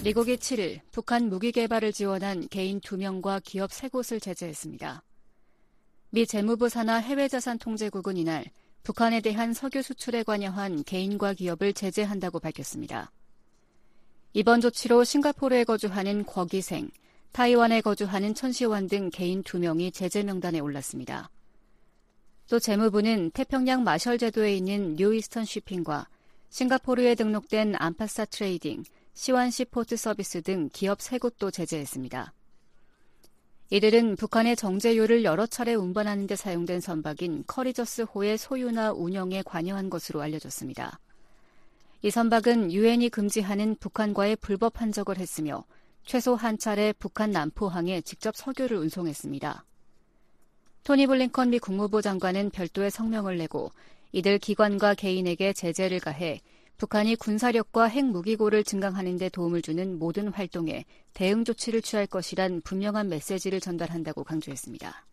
미국이 7일 북한 무기 개발을 지원한 개인 2명과 기업 3곳을 제재했습니다. 미 재무부 산하 해외자산통제국은 이날 북한에 대한 석유 수출에 관여한 개인과 기업을 제재한다고 밝혔습니다. 이번 조치로 싱가포르에 거주하는 곽이생, 타이완에 거주하는 천시환 등 개인 2명이 제재 명단에 올랐습니다. 또 재무부는 태평양 마셜 제도에 있는 뉴이스턴 쉬핑과 싱가포르에 등록된 안파사 트레이딩, 시완시 포트 서비스 등 기업 3곳도 제재했습니다. 이들은 북한의 정제유를 여러 차례 운반하는 데 사용된 선박인 커리저스호의 소유나 운영에 관여한 것으로 알려졌습니다. 이 선박은 유엔이 금지하는 북한과의 불법 한적을 했으며 최소 한 차례 북한 남포항에 직접 석유를 운송했습니다. 토니 블링컨 미 국무부 장관은 별도의 성명을 내고 이들 기관과 개인에게 제재를 가해 북한이 군사력과 핵무기고를 증강하는 데 도움을 주는 모든 활동에 대응 조치를 취할 것이란 분명한 메시지를 전달한다고 강조했습니다.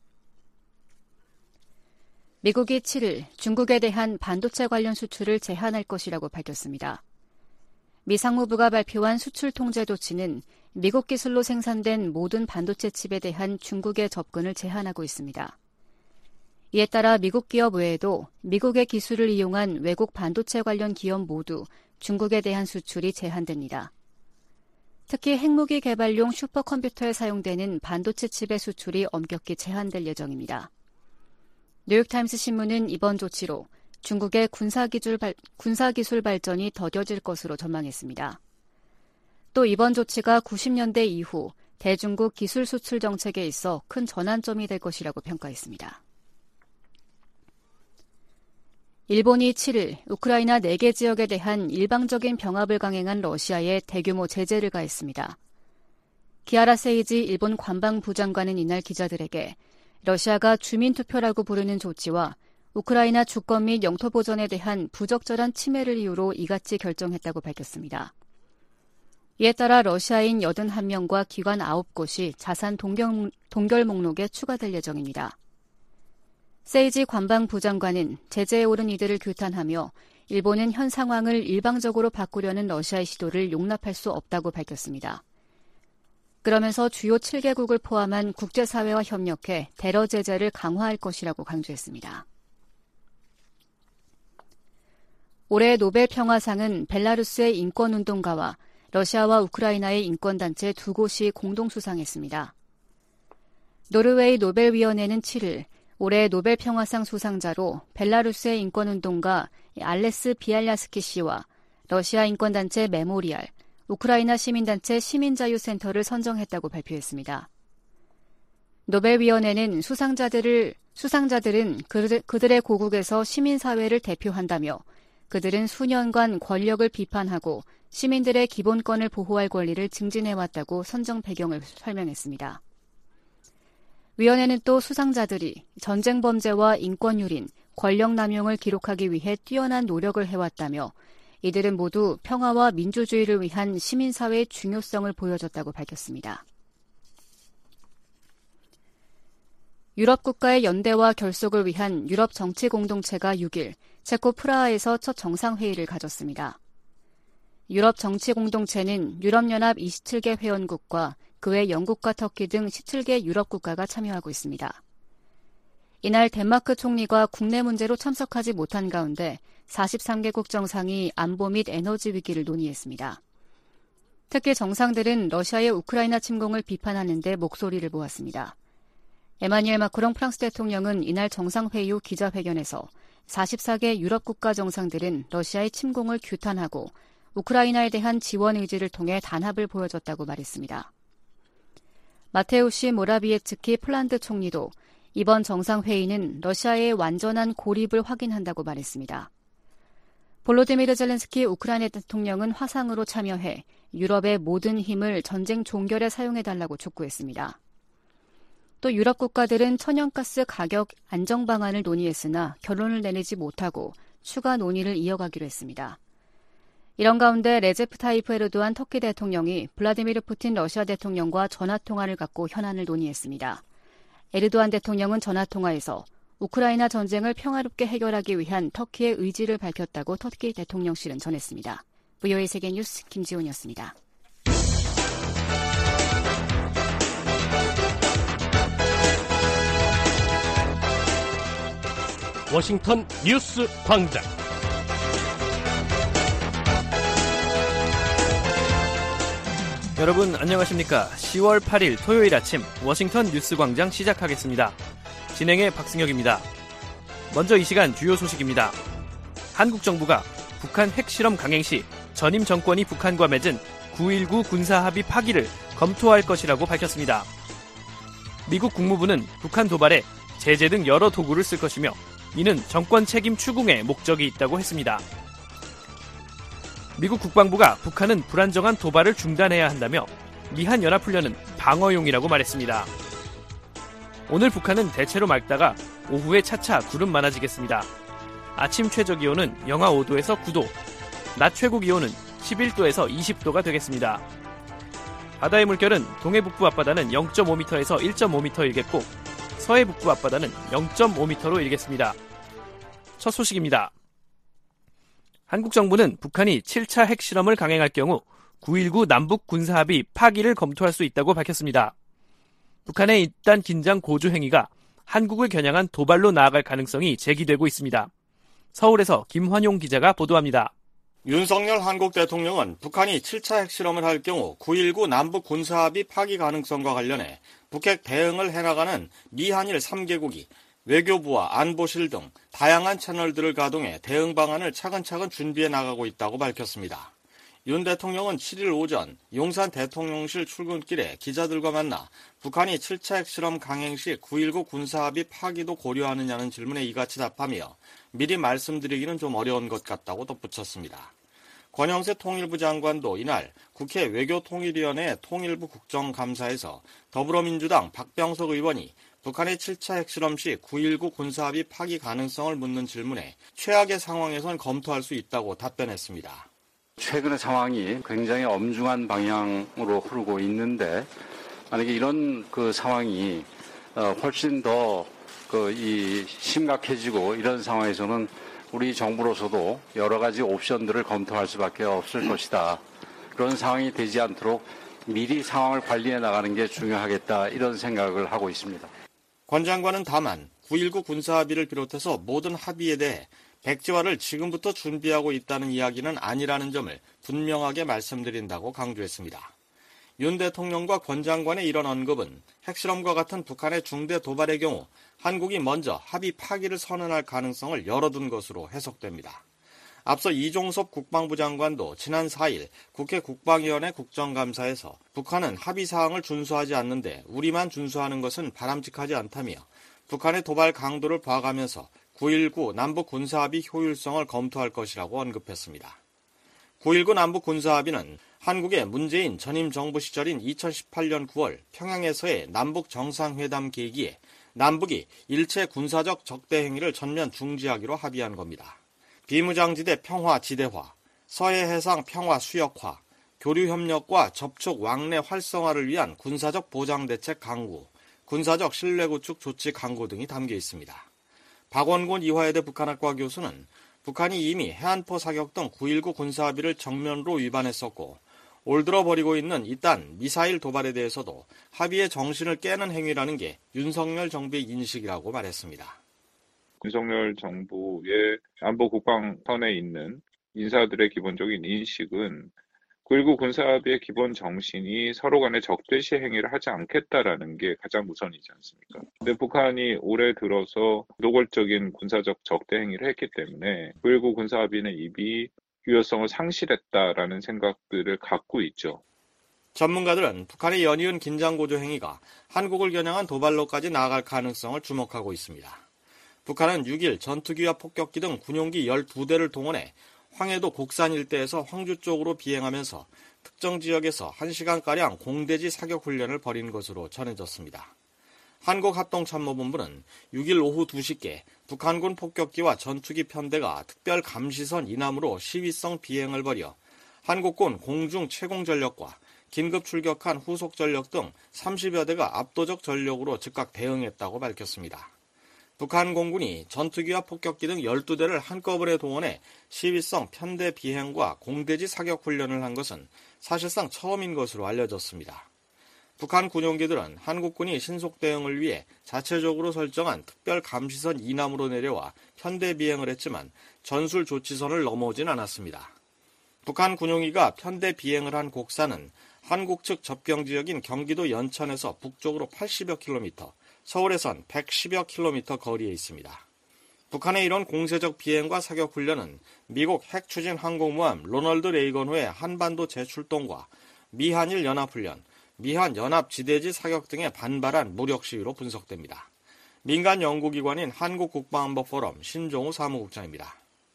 미국이 7일 중국에 대한 반도체 관련 수출을 제한할 것이라고 밝혔습니다. 미 상무부가 발표한 수출 통제 조치는 미국 기술로 생산된 모든 반도체 칩에 대한 중국의 접근을 제한하고 있습니다. 이에 따라 미국 기업 외에도 미국의 기술을 이용한 외국 반도체 관련 기업 모두 중국에 대한 수출이 제한됩니다. 특히 핵무기 개발용 슈퍼컴퓨터에 사용되는 반도체 칩의 수출이 엄격히 제한될 예정입니다. 뉴욕타임스 신문은 이번 조치로 중국의 군사기술 발전이 더뎌질 것으로 전망했습니다. 또 이번 조치가 90년대 이후 대중국 기술 수출 정책에 있어 큰 전환점이 될 것이라고 평가했습니다. 일본이 7일 우크라이나 4개 지역에 대한 일방적인 병합을 강행한 러시아에 대규모 제재를 가했습니다. 기아라 세이지 일본 관방부 장관은 이날 기자들에게 러시아가 주민투표라고 부르는 조치와 우크라이나 주권 및 영토 보전에 대한 부적절한 침해를 이유로 이같이 결정했다고 밝혔습니다. 이에 따라 러시아인 81명과 기관 9곳이 자산 동결 목록에 추가될 예정입니다. 세이지 관방부 장관은 제재에 오른 이들을 규탄하며 일본은 현 상황을 일방적으로 바꾸려는 러시아의 시도를 용납할 수 없다고 밝혔습니다. 그러면서 주요 7개국을 포함한 국제사회와 협력해 테러 제재를 강화할 것이라고 강조했습니다. 올해 노벨 평화상은 벨라루스의 인권운동가와 러시아와 우크라이나의 인권단체 2곳이 공동 수상했습니다. 노르웨이 노벨위원회는 7일 올해 노벨 평화상 수상자로 벨라루스의 인권운동가 알레스 비알야스키 씨와 러시아 인권단체 메모리알, 우크라이나 시민단체 시민자유센터를 선정했다고 발표했습니다. 노벨위원회는 수상자들은 그들의 고국에서 시민사회를 대표한다며 그들은 수년간 권력을 비판하고 시민들의 기본권을 보호할 권리를 증진해왔다고 선정 배경을 설명했습니다. 위원회는 또 수상자들이 전쟁 범죄와 인권유린, 권력 남용을 기록하기 위해 뛰어난 노력을 해왔다며 이들은 모두 평화와 민주주의를 위한 시민사회의 중요성을 보여줬다고 밝혔습니다. 유럽 국가의 연대와 결속을 위한 유럽 정치 공동체가 6일 체코 프라하에서 첫 정상회의를 가졌습니다. 유럽 정치 공동체는 유럽연합 27개 회원국과 그 외 영국과 터키 등 17개 유럽 국가가 참여하고 있습니다. 이날 덴마크 총리가 국내 문제로 참석하지 못한 가운데 43개국 정상이 안보 및 에너지 위기를 논의했습니다. 특히 정상들은 러시아의 우크라이나 침공을 비판하는 데 목소리를 모았습니다. 에마뉘엘 마크롱 프랑스 대통령은 이날 정상회의 후 기자회견에서 44개 유럽 국가 정상들은 러시아의 침공을 규탄하고 우크라이나에 대한 지원 의지를 통해 단합을 보여줬다고 말했습니다. 마테우시 모라비에츠키 폴란드 총리도 이번 정상회의는 러시아의 완전한 고립을 확인한다고 말했습니다. 볼로디미르 젤렌스키 우크라이나 대통령은 화상으로 참여해 유럽의 모든 힘을 전쟁 종결에 사용해달라고 촉구했습니다. 또 유럽 국가들은 천연가스 가격 안정 방안을 논의했으나 결론을 내리지 못하고 추가 논의를 이어가기로 했습니다. 이런 가운데 레제프 타이프 에르도안 터키 대통령이 블라디미르 푸틴 러시아 대통령과 전화통화를 갖고 현안을 논의했습니다. 에르도안 대통령은 전화통화에서 우크라이나 전쟁을 평화롭게 해결하기 위한 터키의 의지를 밝혔다고 터키 대통령실은 전했습니다. VOA 세계뉴스 김지훈이었습니다. 워싱턴 뉴스 광장. 여러분 안녕하십니까? 10월 8일 토요일 아침 워싱턴 뉴스 광장 시작하겠습니다. 진행의 박승혁입니다. 먼저 이 시간 주요 소식입니다. 한국 정부가 북한 핵실험 강행 시 전임 정권이 북한과 맺은 9.19 군사합의 파기를 검토할 것이라고 밝혔습니다. 미국 국무부는 북한 도발에 제재 등 여러 도구를 쓸 것이며 이는 정권 책임 추궁에 목적이 있다고 했습니다. 미국 국방부가 북한은 불안정한 도발을 중단해야 한다며 미한연합훈련은 방어용이라고 말했습니다. 오늘 북한은 대체로 맑다가 오후에 차차 구름 많아지겠습니다. 아침 최저기온은 영하 5도에서 9도, 낮 최고기온은 11도에서 20도가 되겠습니다. 바다의 물결은 동해 북부 앞바다는 0.5m에서 1.5m 일겠고 서해 북부 앞바다는 0.5m로 일겠습니다. 첫 소식입니다. 한국 정부는 북한이 7차 핵실험을 강행할 경우 9.19 남북 군사합의 파기를 검토할 수 있다고 밝혔습니다. 북한의 이딴 긴장 고조 행위가 한국을 겨냥한 도발로 나아갈 가능성이 제기되고 있습니다. 서울에서 김환용 기자가 보도합니다. 윤석열 한국 대통령은 북한이 7차 핵실험을 할 경우 9.19 남북 군사합의 파기 가능성과 관련해 북핵 대응을 해나가는 미한일 3개국이 외교부와 안보실 등 다양한 채널들을 가동해 대응 방안을 차근차근 준비해 나가고 있다고 밝혔습니다. 윤 대통령은 7일 오전 용산 대통령실 출근길에 기자들과 만나 북한이 7차 핵실험 강행 시 9.19 군사합의 파기도 고려하느냐는 질문에 이같이 답하며 미리 말씀드리기는 좀 어려운 것 같다고 덧붙였습니다. 권영세 통일부 장관도 이날 국회 외교통일위원회 통일부 국정감사에서 더불어민주당 박병석 의원이 북한의 7차 핵실험 시 9.19 군사합의 파기 가능성을 묻는 질문에 최악의 상황에선 검토할 수 있다고 답변했습니다. 최근의 상황이 굉장히 엄중한 방향으로 흐르고 있는데 만약에 이런 상황이 훨씬 더 심각해지고 이런 상황에서는 우리 정부로서도 여러 가지 옵션들을 검토할 수밖에 없을 것이다. 그런 상황이 되지 않도록 미리 상황을 관리해 나가는 게 중요하겠다 이런 생각을 하고 있습니다. 권 장관은 다만 9.19 군사합의를 비롯해서 모든 합의에 대해 백지화를 지금부터 준비하고 있다는 이야기는 아니라는 점을 분명하게 말씀드린다고 강조했습니다. 윤 대통령과 권 장관의 이런 언급은 핵실험과 같은 북한의 중대 도발의 경우 한국이 먼저 합의 파기를 선언할 가능성을 열어둔 것으로 해석됩니다. 앞서 이종섭 국방부 장관도 지난 4일 국회 국방위원회 국정감사에서 북한은 합의 사항을 준수하지 않는데 우리만 준수하는 것은 바람직하지 않다며 북한의 도발 강도를 봐가면서 9.19 남북 군사합의 효율성을 검토할 것이라고 언급했습니다. 9.19 남북 군사합의는 한국의 문재인 전임 정부 시절인 2018년 9월 평양에서의 남북 정상회담 계기에 남북이 일체 군사적 적대 행위를 전면 중지하기로 합의한 겁니다. 비무장지대 평화 지대화, 서해 해상 평화 수역화, 교류 협력과 접촉 왕래 활성화를 위한 군사적 보장 대책 강구, 군사적 신뢰 구축 조치 강구 등이 담겨 있습니다. 박원곤 이화여대 북한학과 교수는 북한이 이미 해안포 사격 등 9.19 군사합의를 정면으로 위반했었고 올 들어 벌이고 있는 이딴 미사일 도발에 대해서도 합의의 정신을 깨는 행위라는 게 윤석열 정부의 인식이라고 말했습니다. 윤석열 정부의 안보 국방선에 있는 인사들의 기본적인 인식은 9.19 군사합의의 기본 정신이 서로 간의 적대시 행위를 하지 않겠다라는 게 가장 우선이지 않습니까? 근데 북한이 올해 들어서 노골적인 군사적 적대 행위를 했기 때문에 9.19 군사합의는 이미 유효성을 상실했다라는 생각들을 갖고 있죠. 전문가들은 북한의 연이은 긴장고조 행위가 한국을 겨냥한 도발로까지 나아갈 가능성을 주목하고 있습니다. 북한은 6일 전투기와 폭격기 등 군용기 12대를 동원해 황해도 곡산 일대에서 황주 쪽으로 비행하면서 특정 지역에서 1시간가량 공대지 사격 훈련을 벌인 것으로 전해졌습니다. 한국합동참모본부는 6일 오후 2시께 북한군 폭격기와 전투기 편대가 특별 감시선 이남으로 시위성 비행을 벌여 한국군 공중 채공전력과 긴급 출격한 후속 전력 등 30여 대가 압도적 전력으로 즉각 대응했다고 밝혔습니다. 북한 공군이 전투기와 폭격기 등 12대를 한꺼번에 동원해 시위성 편대 비행과 공대지 사격 훈련을 한 것은 사실상 처음인 것으로 알려졌습니다. 북한 군용기들은 한국군이 신속 대응을 위해 자체적으로 설정한 특별 감시선 이남으로 내려와 편대 비행을 했지만 전술 조치선을 넘어오진 않았습니다. 북한 군용기가 편대 비행을 한 곡사는 한국 측 접경 지역인 경기도 연천에서 북쪽으로 80여 킬로미터, 서울에선 110여 킬로미터 거리에 있습니다. 북한의 이런 공세적 비행과 사격 훈련은 미국 핵추진 항공모함 로널드 레이건호의 한반도 재출동과 미한일 연합훈련, 미한 연합지대지 사격 등에 반발한 무력 시위로 분석됩니다. 민간 연구기관인 한국국방안보포럼 신종우 사무국장입니다.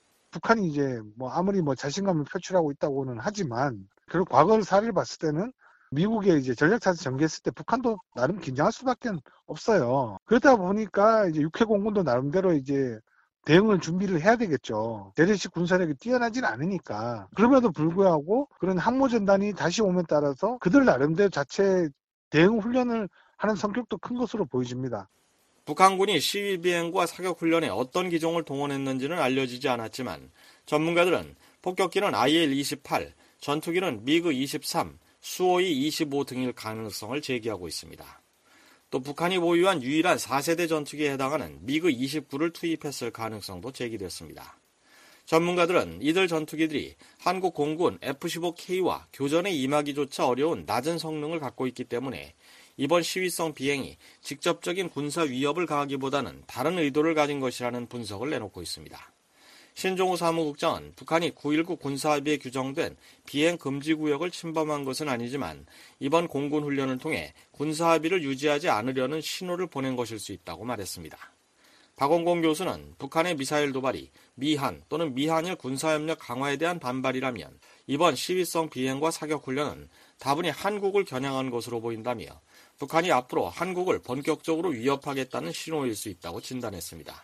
북한이 이제 아무리 자신감을 표출하고 있다고는 하지만 그리고 과거 사례를 봤을 때는 미국의 이제 전략자세 전개했을 때 북한도 나름 긴장할 수밖에 없어요. 그러다 보니까 이제 육해공군도 나름대로 이제 대응을 준비를 해야 되겠죠. 대대식 군사력이 뛰어나지는 않으니까. 그럼에도 불구하고 그런 항모전단이 다시 오면 따라서 그들 나름대로 자체 대응 훈련을 하는 성격도 큰 것으로 보여집니다. 북한군이 시위 비행과 사격 훈련에 어떤 기종을 동원했는지는 알려지지 않았지만 전문가들은 폭격기는 IL-28, 전투기는 미그-23, 수호이-25 등일 가능성을 제기하고 있습니다. 또 북한이 보유한 유일한 4세대 전투기에 해당하는 미그-29를 투입했을 가능성도 제기됐습니다. 전문가들은 이들 전투기들이 한국 공군 F-15K와 교전에 임하기조차 어려운 낮은 성능을 갖고 있기 때문에 이번 시위성 비행이 직접적인 군사 위협을 가하기보다는 다른 의도를 가진 것이라는 분석을 내놓고 있습니다. 신종우 사무국장은 북한이 9.19 군사합의에 규정된 비행 금지 구역을 침범한 것은 아니지만 이번 공군 훈련을 통해 군사합의를 유지하지 않으려는 신호를 보낸 것일 수 있다고 말했습니다. 박원공 교수는 북한의 미사일 도발이 미한 또는 미한일 군사협력 강화에 대한 반발이라면 이번 시위성 비행과 사격 훈련은 다분히 한국을 겨냥한 것으로 보인다며 북한이 앞으로 한국을 본격적으로 위협하겠다는 신호일 수 있다고 진단했습니다.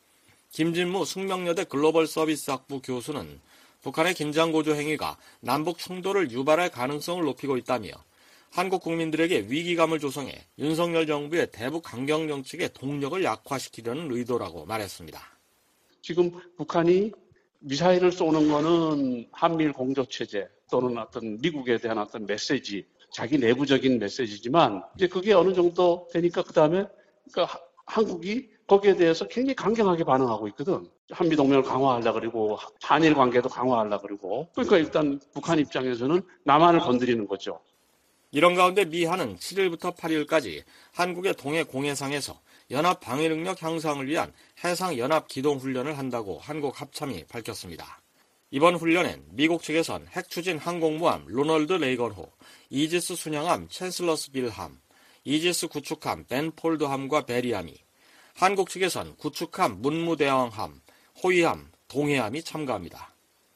김진무 숙명여대 글로벌 서비스학부 교수는 북한의 긴장고조 행위가 남북 충돌을 유발할 가능성을 높이고 있다며 한국 국민들에게 위기감을 조성해 윤석열 정부의 대북 강경 정책의 동력을 약화시키려는 의도라고 말했습니다. 지금 북한이 미사일을 쏘는 거는 한미일 공조체제 또는 어떤 미국에 대한 어떤 메시지, 자기 내부적인 메시지지만 이제 그게 어느 정도 되니까 그다음에 한국이 거기에 대해서 굉장히 강경하게 반응하고 있거든. 한미동맹을 강화하려고 그러고 한일 관계도 강화하려고 그러고 그러니까 일단 북한 입장에서는 남한을 건드리는 거죠. 이런 가운데 미한은 7일부터 8일까지 한국의 동해 공해상에서 연합 방위 능력 향상을 위한 해상 연합 기동 훈련을 한다고 한국 합참이 밝혔습니다. 이번 훈련엔 미국 측에선 핵추진 항공모함 로널드 레이건호, 이지스 순양함 챈슬러스빌함, 이지스 구축함 벤폴드함과 베리함이, 한국 측에선 구축함 문무대왕함, 호위함, 동해함이 참가합니다.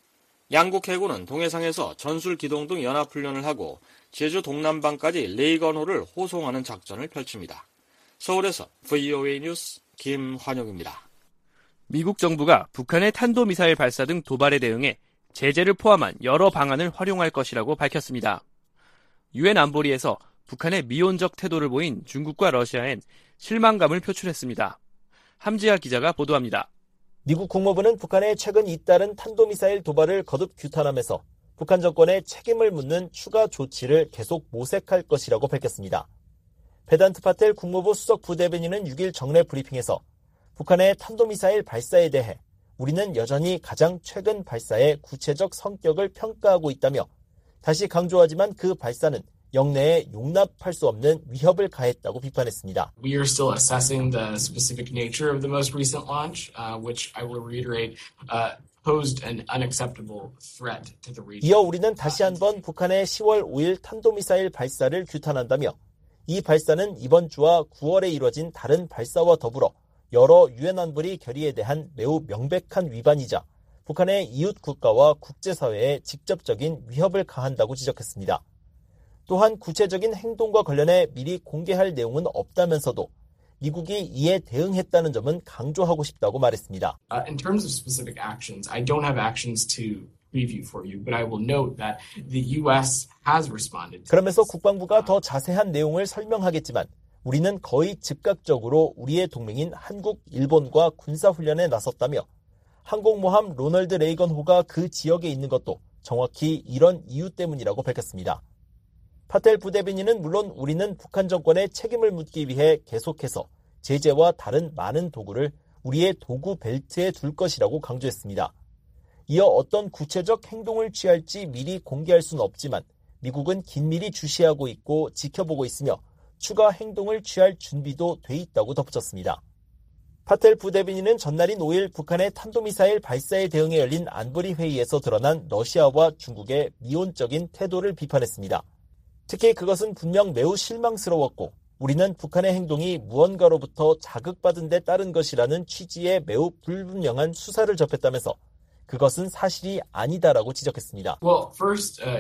양국 해군은 동해상에서 전술 기동 등 연합훈련을 하고 제주 동남방까지 레이건호를 호송하는 작전을 펼칩니다. 서울에서 VOA 뉴스 김환영입니다. 미국 정부가 북한의 탄도미사일 발사 등 도발에 대응해 제재를 포함한 여러 방안을 활용할 것이라고 밝혔습니다. 유엔 안보리에서 북한의 미온적 태도를 보인 중국과 러시아엔 실망감을 표출했습니다. 함지아 기자가 보도합니다. 미국 국무부는 북한의 최근 잇따른 탄도미사일 도발을 거듭 규탄하면서 북한 정권에 책임을 묻는 추가 조치를 계속 모색할 것이라고 밝혔습니다. 베단트 파텔 국무부 수석 부대변인은 6일 정례 브리핑에서 북한의 탄도미사일 발사에 대해 우리는 여전히 가장 최근 발사의 구체적 성격을 평가하고 있다며 다시 강조하지만 그 발사는 영내에 용납할 수 없는 위협을 가했다고 비판했습니다. We are still assessing the specific nature of the most recent launch, which I will reiterate, posed an unacceptable threat to the region. 이어 우리는 다시 한번 북한의 10월 5일 탄도미사일 발사를 규탄한다며 이 발사는 이번 주와 9월에 이뤄진 다른 발사와 더불어 여러 유엔 안보리 결의에 대한 매우 명백한 위반이자 북한의 이웃 국가와 국제사회에 직접적인 위협을 가한다고 지적했습니다. 또한 구체적인 행동과 관련해 미리 공개할 내용은 없다면서도 미국이 이에 대응했다는 점은 강조하고 싶다고 말했습니다. In terms of specific actions, I don't have actions to preview for you, but I will note that the U.S. has responded. 그러면서 국방부가 더 자세한 내용을 설명하겠지만 우리는 거의 즉각적으로 우리의 동맹인 한국, 일본과 군사훈련에 나섰다며 항공모함 로널드 레이건호가 그 지역에 있는 것도 정확히 이런 이유 때문이라고 밝혔습니다. 파텔 부대변인은 물론 우리는 북한 정권의 책임을 묻기 위해 계속해서 제재와 다른 많은 도구를 우리의 도구 벨트에 둘 것이라고 강조했습니다. 이어 어떤 구체적 행동을 취할지 미리 공개할 수는 없지만 미국은 긴밀히 주시하고 있고 지켜보고 있으며 추가 행동을 취할 준비도 돼 있다고 덧붙였습니다. 파텔 부대변인은 전날인 5일 북한의 탄도미사일 발사에 대응해 열린 안보리 회의에서 드러난 러시아와 중국의 미온적인 태도를 비판했습니다. 특히 그것은 분명 매우 실망스러웠고 우리는 북한의 행동이 무언가로부터 자극받은 데 따른 것이라는 취지의 매우 불분명한 수사를 접했다면서 그것은 사실이 아니다라고 지적했습니다. Well, first, to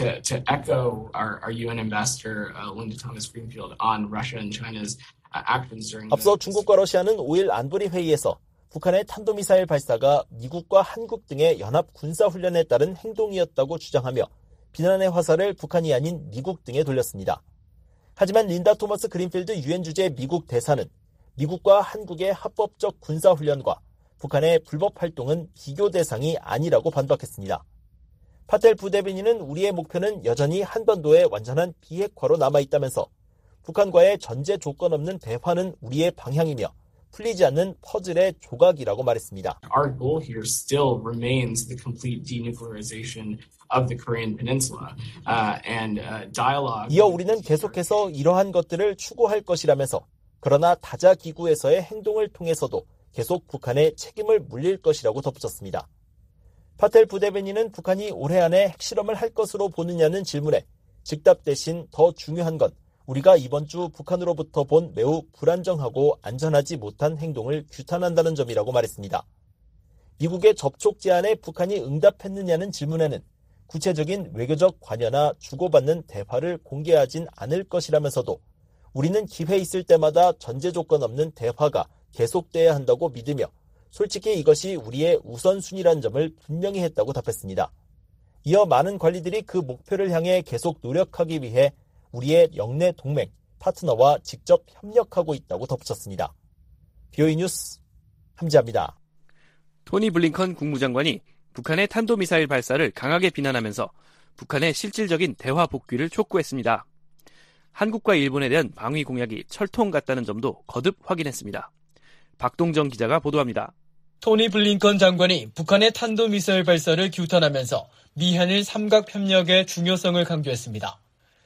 echo our UN ambassador Linda Thomas-Greenfield on Russia and China's actions during. 앞서 중국과 러시아는 5일 안보리 회의에서 북한의 탄도미사일 발사가 미국과 한국 등의 연합 군사훈련에 따른 행동이었다고 주장하며 비난의 화살을 북한이 아닌 미국 등에 돌렸습니다. 하지만 린다 토머스 그린필드 유엔 주재 미국 대사는 미국과 한국의 합법적 군사훈련과 북한의 불법 활동은 비교 대상이 아니라고 반박했습니다. 파텔 부대변인은 우리의 목표는 여전히 한반도의 완전한 비핵화로 남아있다면서 북한과의 전제 조건 없는 대화는 우리의 방향이며 풀리지 않는 퍼즐의 조각이라고 말했습니다. Our goal here still remains the complete denuclearization of the Korean Peninsula and dialogue. 이어 우리는 계속해서 이러한 것들을 추구할 것이라면서 그러나 다자기구에서의 행동을 통해서도 계속 북한의 책임을 물릴 것이라고 덧붙였습니다. 파텔 부대변인은 북한이 올해 안에 핵실험을 할 것으로 보느냐는 질문에 즉답 대신 더 중요한 건 우리가 이번 주 북한으로부터 본 매우 불안정하고 안전하지 못한 행동을 규탄한다는 점이라고 말했습니다. 미국의 접촉 제안에 북한이 응답했느냐는 질문에는 구체적인 외교적 관여나 주고받는 대화를 공개하진 않을 것이라면서도 우리는 기회 있을 때마다 전제 조건 없는 대화가 계속돼야 한다고 믿으며 솔직히 이것이 우리의 우선순위란 점을 분명히 했다고 답했습니다. 이어 많은 관리들이 그 목표를 향해 계속 노력하기 위해 우리의 영내 동맹, 파트너와 직접 협력하고 있다고 덧붙였습니다. BOE 뉴스 함지아입니다. 토니 블링컨 국무장관이 북한의 탄도미사일 발사를 강하게 비난하면서 북한의 실질적인 대화 복귀를 촉구했습니다. 한국과 일본에 대한 방위 공약이 철통 같다는 점도 거듭 확인했습니다. 박동정 기자가 보도합니다. 토니 블링컨 장관이 북한의 탄도미사일 발사를 규탄하면서 미한일 삼각협력의 중요성을 강조했습니다.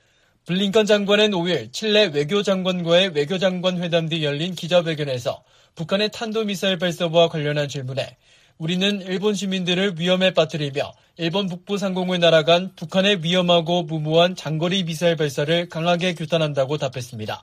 블링컨 장관은 5일 칠레 외교장관과의 외교장관 회담 뒤 열린 기자회견에서 북한의 탄도미사일 발사와 관련한 질문에 우리는 일본 시민들을 위험에 빠뜨리며 일본 북부 상공을 날아간 북한의 위험하고 무모한 장거리 미사일 발사를 강하게 규탄한다고 답했습니다.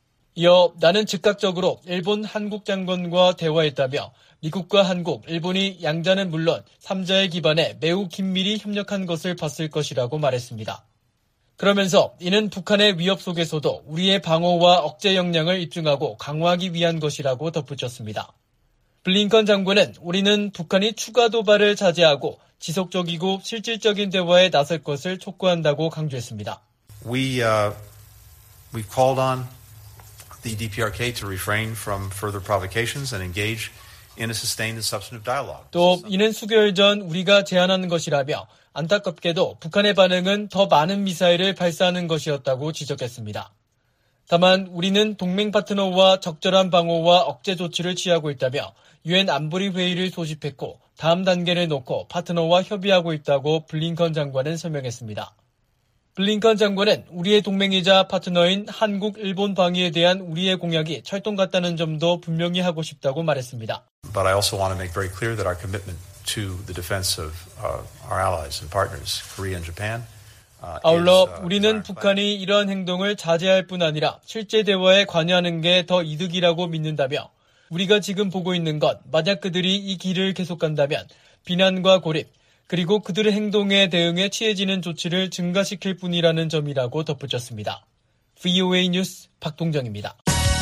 이어 나는 즉각적으로 일본 한국 장관과 대화했다며 미국과 한국, 일본이 양자는 물론 3자의 기반에 매우 긴밀히 협력한 것을 봤을 것이라고 말했습니다. 그러면서 이는 북한의 위협 속에서도 우리의 방어와 억제 역량을 입증하고 강화하기 위한 것이라고 덧붙였습니다. 블링컨 장관은 우리는 북한이 추가 도발을 자제하고 지속적이고 실질적인 대화에 나설 것을 촉구한다고 강조했습니다. We've called on the DPRK to refrain from further provocations and engage in a sustained and substantive dialogue. 또 이는 수개월 전 우리가 제안한 것이라며 안타깝게도 북한의 반응은 더 많은 미사일을 발사하는 것이었다고 지적했습니다. 다만 우리는 동맹 파트너와 적절한 방어와 억제 조치를 취하고 있다며 유엔 안보리 회의를 소집했고 다음 단계를 놓고 파트너와 협의하고 있다고 블링컨 장관은 설명했습니다. 블링컨 장관은 우리의 동맹이자 파트너인 한국, 일본 방위에 대한 우리의 공약이 철통 같다는 점도 분명히 하고 싶다고 말했습니다. But I also want to make very clear that our commitment to the defense of our allies and partners, Korea and Japan. 아울러 우리는 북한이 이러한 행동을 자제할 뿐 아니라 실제 대화에 관여하는 게 더 이득이라고 믿는다며 우리가 지금 보고 있는 것, 만약 그들이 이 길을 계속 간다면 비난과 고립, 그리고 그들의 행동에 대응해 취해지는 조치를 증가시킬 뿐이라는 점이라고 덧붙였습니다. VOA 뉴스 박동정입니다.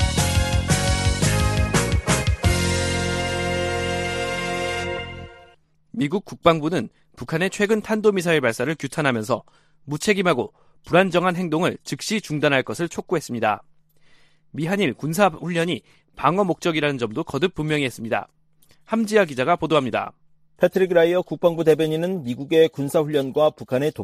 미국 국방부는 북한의 최근 탄도미사일 발사를 규탄하면서 무책임하고 불안정한 행동을 즉시 중단할 것을 촉구했습니다. 미한일 군사훈련이 방어 목적이라는 점도 거듭 분명히 했습니다. 함지아 기자가 보도합니다. 패트릭 라이어 국방부 대변인은 미국의 군사훈련과 북한의 도발이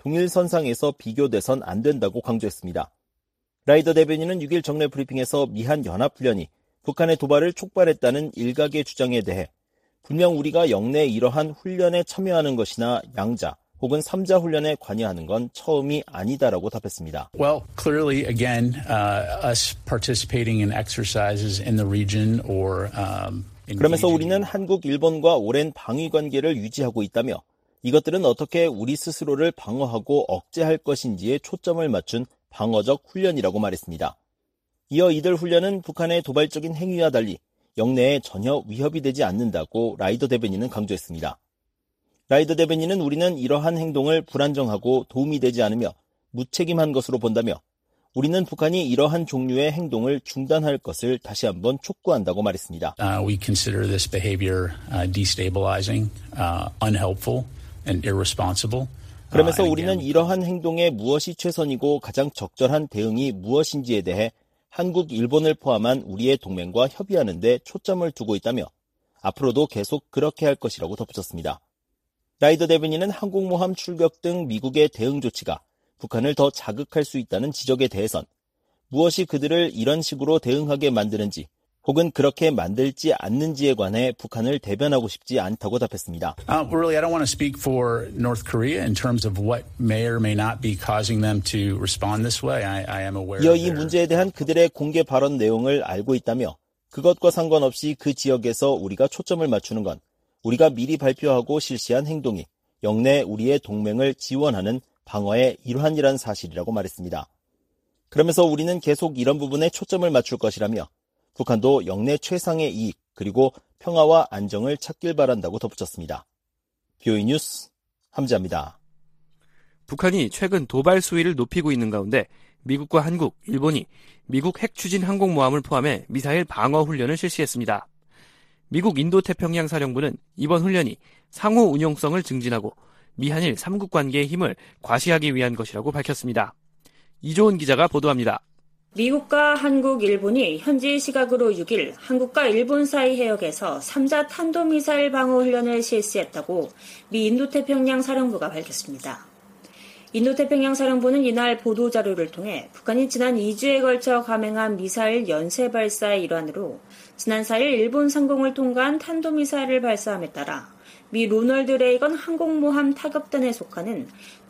동일선상에서 비교돼선 안 된다고 강조했습니다. 라이더 대변인은 6일 정례 브리핑에서 미한 연합훈련이 북한의 도발을 촉발했다는 일각의 주장에 대해 분명 우리가 영내 이러한 훈련에 참여하는 것이나 양자 혹은 3자 훈련에 관여하는 건 처음이 아니다라고 답했습니다. Well, clearly, again, us participating in exercises in the region or 그러면서 우리는 한국, 일본과 오랜 방위 관계를 유지하고 있다며 이것들은 어떻게 우리 스스로를 방어하고 억제할 것인지에 초점을 맞춘 방어적 훈련이라고 말했습니다. 이어 이들 훈련은 북한의 도발적인 행위와 달리 영내에 전혀 위협이 되지 않는다고 라이더 대변인은 강조했습니다. 라이더 대변인은 우리는 이러한 행동을 불안정하고 도움이 되지 않으며 무책임한 것으로 본다며 우리는 북한이 이러한 종류의 행동을 중단할 것을 다시 한번 촉구한다고 말했습니다. We consider this behavior destabilizing, unhelpful and irresponsible. 그러면서 우리는 이러한 행동에 무엇이 최선이고 가장 적절한 대응이 무엇인지에 대해 한국, 일본을 포함한 우리의 동맹과 협의하는 데 초점을 두고 있다며 앞으로도 계속 그렇게 할 것이라고 덧붙였습니다. 라이더 대변인은 항공모함 출격 등 미국의 대응 조치가 북한을 더 자극할 수 있다는 지적에 대해선 무엇이 그들을 이런 식으로 대응하게 만드는지 혹은 그렇게 만들지 않는지에 관해 북한을 대변하고 싶지 않다고 답했습니다. Really, I don't want to speak for North Korea in terms of what may or may not be causing them to respond this way. I am aware. 이어 이 문제에 대한 그들의 공개 발언 내용을 알고 있다며 그것과 상관없이 그 지역에서 우리가 초점을 맞추는 건 우리가 미리 발표하고 실시한 행동이 영내 우리의 동맹을 지원하는 방어의 일환이란 사실이라고 말했습니다. 그러면서 우리는 계속 이런 부분에 초점을 맞출 것이라며 북한도 영내 최상의 이익 그리고 평화와 안정을 찾길 바란다고 덧붙였습니다. BOE 뉴스 함지아입니다. 북한이 최근 도발 수위를 높이고 있는 가운데 미국과 한국, 일본이 미국 핵추진 항공모함을 포함해 미사일 방어 훈련을 실시했습니다. 미국 인도태평양 사령부는 이번 훈련이 상호 운용성을 증진하고 미한일 3국 관계의 힘을 과시하기 위한 것이라고 밝혔습니다. 이조은 기자가 보도합니다. 미국과 한국, 일본이 현지 시각으로 6일 한국과 일본 사이 해역에서 3자 탄도미사일 방어 훈련을 실시했다고 미 인도태평양 사령부가 밝혔습니다. 인도태평양 사령부는 이날 보도자료를 통해 북한이 지난 2주에 걸쳐 감행한 미사일 연쇄 발사의 일환으로 지난 4일 일본 상공을 통과한 탄도미사일을 발사함에 따라 미 로널드 레이건 항공모함 타격단에 속하는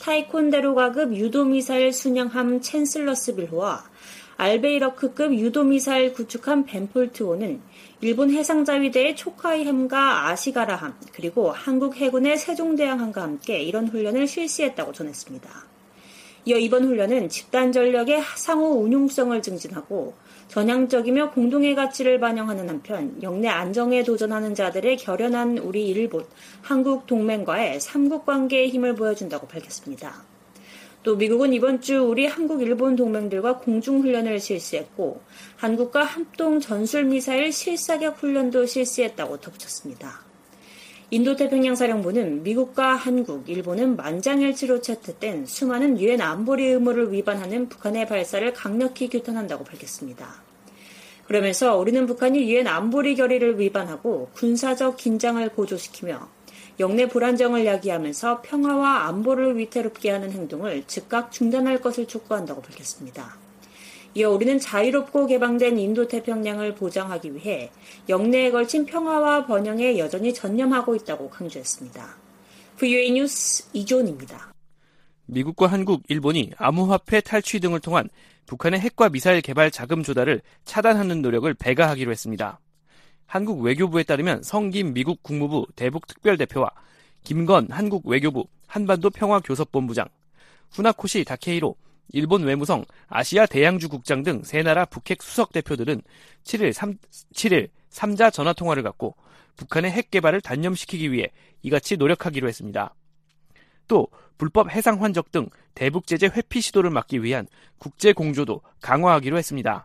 타이콘데로가급 유도미사일 순양함 챈슬러스빌호와 알베이러크급 유도미사일 구축함 벤폴트호는 일본 해상자위대의 초카이함과 아시가라함 그리고 한국 해군의 세종대왕함과 함께 이런 훈련을 실시했다고 전했습니다. 이어 이번 훈련은 집단 전력의 상호 운용성을 증진하고 전향적이며 공동의 가치를 반영하는 한편 영내 안정에 도전하는 자들의 결연한 우리 일본, 한국 동맹과의 3국 관계의 힘을 보여준다고 밝혔습니다. 또 미국은 이번 주 우리 한국, 일본 동맹들과 공중훈련을 실시했고 한국과 합동 전술미사일 실사격 훈련도 실시했다고 덧붙였습니다. 인도태평양 사령부는 미국과 한국, 일본은 만장일치로 채택된 수많은 유엔 안보리 의무를 위반하는 북한의 발사를 강력히 규탄한다고 밝혔습니다. 그러면서 우리는 북한이 유엔 안보리 결의를 위반하고 군사적 긴장을 고조시키며 영내 불안정을 야기하면서 평화와 안보를 위태롭게 하는 행동을 즉각 중단할 것을 촉구한다고 밝혔습니다. 이어 우리는 자유롭고 개방된 인도태평양을 보장하기 위해 영내에 걸친 평화와 번영에 여전히 전념하고 있다고 강조했습니다. VOA 뉴스 이조은입니다. 미국과 한국, 일본이 암호화폐 탈취 등을 통한 북한의 핵과 미사일 개발 자금 조달을 차단하는 노력을 배가하기로 했습니다. 한국 외교부에 따르면 성김 미국 국무부 대북특별대표와 김건 한국 외교부 한반도 평화교섭본부장, 후나코시 다케이로 일본 외무성 아시아 대양주 국장 등 세 나라 북핵 수석 대표들은 7일 3자 전화통화를 갖고 북한의 핵 개발을 단념시키기 위해 이같이 노력하기로 했습니다. 또 불법 해상 환적 등 대북 제재 회피 시도를 막기 위한 국제 공조도 강화하기로 했습니다.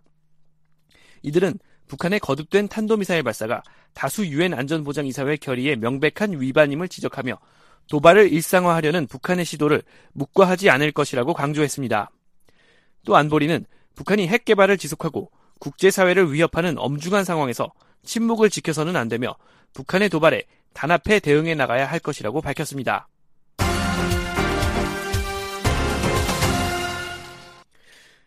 이들은 북한의 거듭된 탄도미사일 발사가 다수 유엔 안전보장이사회 결의의 명백한 위반임을 지적하며 도발을 일상화하려는 북한의 시도를 묵과하지 않을 것이라고 강조했습니다. 또 안보리는 북한이 핵 개발을 지속하고 국제사회를 위협하는 엄중한 상황에서 침묵을 지켜서는 안 되며 북한의 도발에 단합해 대응해 나가야 할 것이라고 밝혔습니다.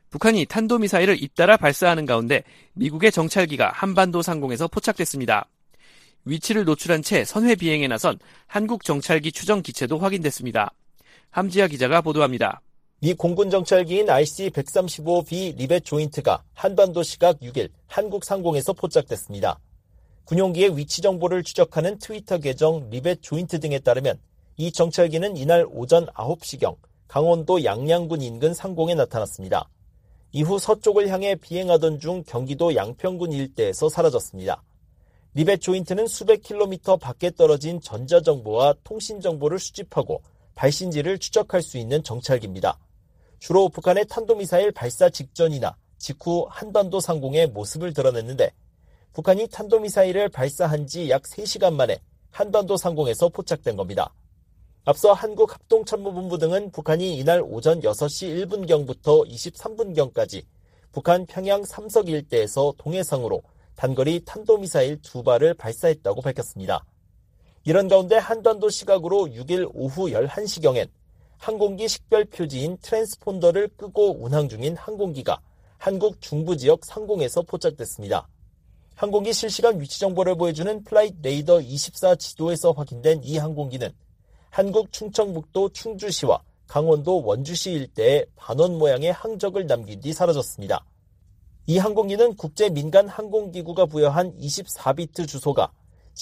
북한이 탄도미사일을 잇따라 발사하는 가운데 미국의 정찰기가 한반도 상공에서 포착됐습니다. 위치를 노출한 채 선회 비행에 나선 한국 정찰기 추정 기체도 확인됐습니다. 함지아 기자가 보도합니다. 미 공군 정찰기인 RC-135B 리벳 조인트가 한반도 시각 6일 한국 상공에서 포착됐습니다. 군용기의 위치 정보를 추적하는 트위터 계정 리벳 조인트 등에 따르면 이 정찰기는 이날 오전 9시경 강원도 양양군 인근 상공에 나타났습니다. 이후 서쪽을 향해 비행하던 중 경기도 양평군 일대에서 사라졌습니다. 리벳 조인트는 수백 킬로미터 밖에 떨어진 전자정보와 통신정보를 수집하고 발신지를 추적할 수 있는 정찰기입니다. 주로 북한의 탄도미사일 발사 직전이나 직후 한반도 상공에 모습을 드러냈는데 북한이 탄도미사일을 발사한 지 약 3시간 만에 한반도 상공에서 포착된 겁니다. 앞서 한국합동참모본부 등은 북한이 이날 오전 6시 1분경부터 23분경까지 북한 평양 삼석 일대에서 동해상으로 단거리 탄도미사일 2발을 발사했다고 밝혔습니다. 이런 가운데 한반도 시각으로 6일 오후 11시경엔 항공기 식별 표지인 트랜스폰더를 끄고 운항 중인 항공기가 한국 중부지역 상공에서 포착됐습니다. 항공기 실시간 위치 정보를 보여주는 플라이트 레이더 24 지도에서 확인된 이 항공기는 한국 충청북도 충주시와 강원도 원주시 일대에 반원 모양의 항적을 남긴 뒤 사라졌습니다. 이 항공기는 국제민간항공기구가 부여한 24비트 주소가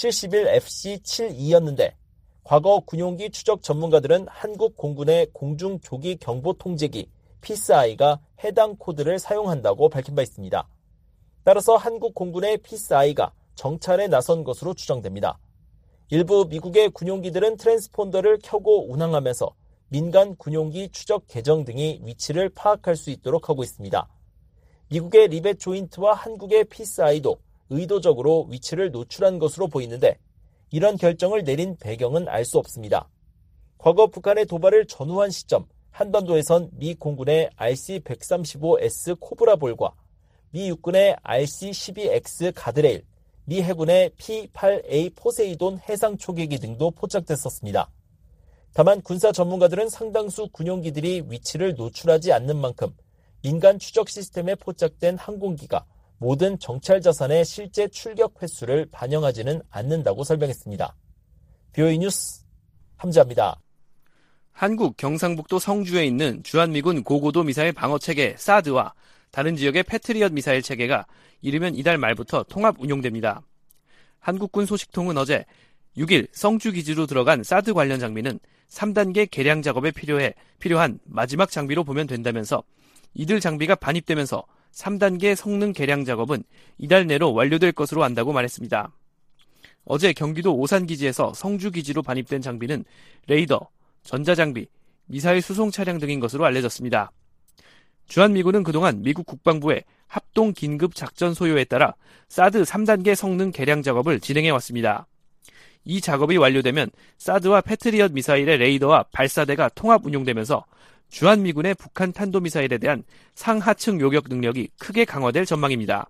71FC72였는데 과거 군용기 추적 전문가들은 한국 공군의 공중조기경보통제기 PSI가 해당 코드를 사용한다고 밝힌 바 있습니다. 따라서 한국 공군의 PSI가 정찰에 나선 것으로 추정됩니다. 일부 미국의 군용기들은 트랜스폰더를 켜고 운항하면서 민간 군용기 추적 계정 등이 위치를 파악할 수 있도록 하고 있습니다. 미국의 리벳 조인트와 한국의 PSI도 의도적으로 위치를 노출한 것으로 보이는데 이런 결정을 내린 배경은 알 수 없습니다. 과거 북한의 도발을 전후한 시점 한반도에선 미 공군의 RC-135S 코브라볼과 미 육군의 RC-12X 가드레일, 미 해군의 P-8A 포세이돈 해상 초계기 등도 포착됐었습니다. 다만 군사 전문가들은 상당수 군용기들이 위치를 노출하지 않는 만큼 민간 추적 시스템에 포착된 항공기가 모든 정찰 자산의 실제 출격 횟수를 반영하지는 않는다고 설명했습니다. BOE 뉴스 함지아입니다. 한국 경상북도 성주에 있는 주한미군 고고도 미사일 방어체계 사드와 다른 지역의 패트리엇 미사일 체계가 이르면 이달 말부터 통합 운용됩니다. 한국군 소식통은 어제 6일 성주 기지로 들어간 사드 관련 장비는 3단계 개량 작업에 필요한 마지막 장비로 보면 된다면서 이들 장비가 반입되면서 3단계 성능 개량 작업은 이달 내로 완료될 것으로 안다고 말했습니다. 어제 경기도 오산기지에서 성주기지로 반입된 장비는 레이더, 전자장비, 미사일 수송 차량 등인 것으로 알려졌습니다. 주한미군은 그동안 미국 국방부의 합동 긴급 작전 소요에 따라 사드 3단계 성능 개량 작업을 진행해왔습니다. 이 작업이 완료되면 사드와 패트리엇 미사일의 레이더와 발사대가 통합 운용되면서 주한미군의 북한 탄도미사일에 대한 상하층 요격 능력이 크게 강화될 전망입니다.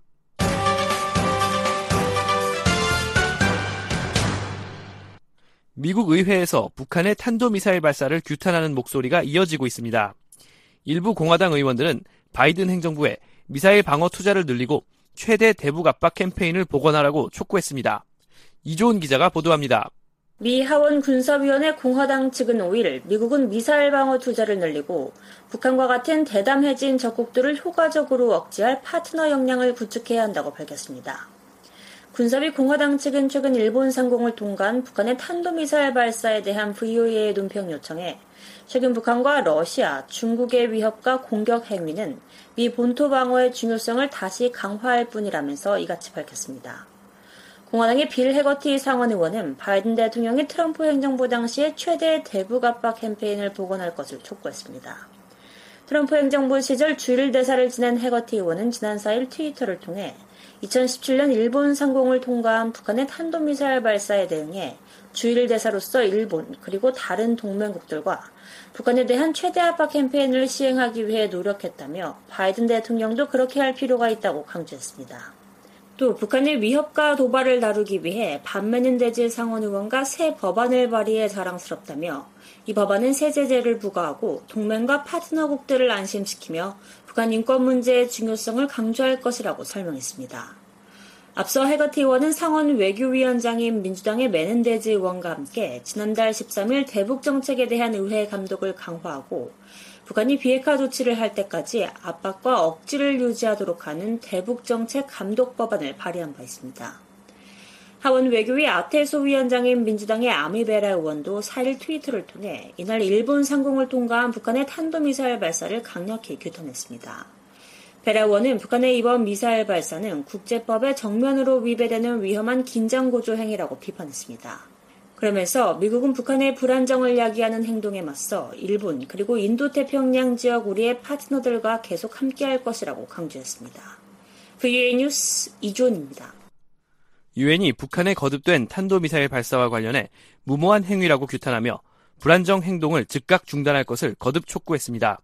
미국 의회에서 북한의 탄도미사일 발사를 규탄하는 목소리가 이어지고 있습니다. 일부 공화당 의원들은 바이든 행정부에 미사일 방어 투자를 늘리고 최대 대북 압박 캠페인을 복원하라고 촉구했습니다. 이조은 기자가 보도합니다. 미 하원 군사위원회 공화당 측은 5일 미국은 미사일 방어 투자를 늘리고 북한과 같은 대담해진 적국들을 효과적으로 억제할 파트너 역량을 구축해야 한다고 밝혔습니다. 군사위 공화당 측은 최근 일본 상공을 통과한 북한의 탄도미사일 발사에 대한 VOA의 논평 요청에 최근 북한과 러시아, 중국의 위협과 공격 행위는 미 본토 방어의 중요성을 다시 강화할 뿐이라면서 이같이 밝혔습니다. 공화당의 빌 해거티 상원 의원은 바이든 대통령이 트럼프 행정부 당시에 최대 대북 압박 캠페인을 복원할 것을 촉구했습니다. 트럼프 행정부 시절 주일 대사를 지낸 해거티 의원은 지난 4일 트위터를 통해 2017년 일본 상공을 통과한 북한의 탄도미사일 발사에 대응해 주일 대사로서 일본 그리고 다른 동맹국들과 북한에 대한 최대 압박 캠페인을 시행하기 위해 노력했다며 바이든 대통령도 그렇게 할 필요가 있다고 강조했습니다. 또 북한의 위협과 도발을 다루기 위해 반메넨데즈 상원 의원과 새 법안을 발의해 자랑스럽다며 이 법안은 새 제재를 부과하고 동맹과 파트너국들을 안심시키며 북한 인권 문제의 중요성을 강조할 것이라고 설명했습니다. 앞서 해거티 의원은 상원 외교위원장인 민주당의 메넨데즈 의원과 함께 지난달 13일 대북 정책에 대한 의회 감독을 강화하고 북한이 비핵화 조치를 할 때까지 압박과 억지를 유지하도록 하는 대북정책 감독법안을 발의한 바 있습니다. 하원 외교위 아테소 위원장인 민주당의 아미베라 의원도 4일 트위터를 통해 이날 일본 상공을 통과한 북한의 탄도미사일 발사를 강력히 규탄했습니다. 베라 의원은 북한의 이번 미사일 발사는 국제법에 정면으로 위배되는 위험한 긴장고조 행위라고 비판했습니다. 그러면서 미국은 북한의 불안정을 야기하는 행동에 맞서 일본 그리고 인도태평양 지역 우리의 파트너들과 계속 함께할 것이라고 강조했습니다. VOA 뉴스 이주원입니다. 유엔이 북한에 거듭된 탄도미사일 발사와 관련해 무모한 행위라고 규탄하며 불안정 행동을 즉각 중단할 것을 거듭 촉구했습니다.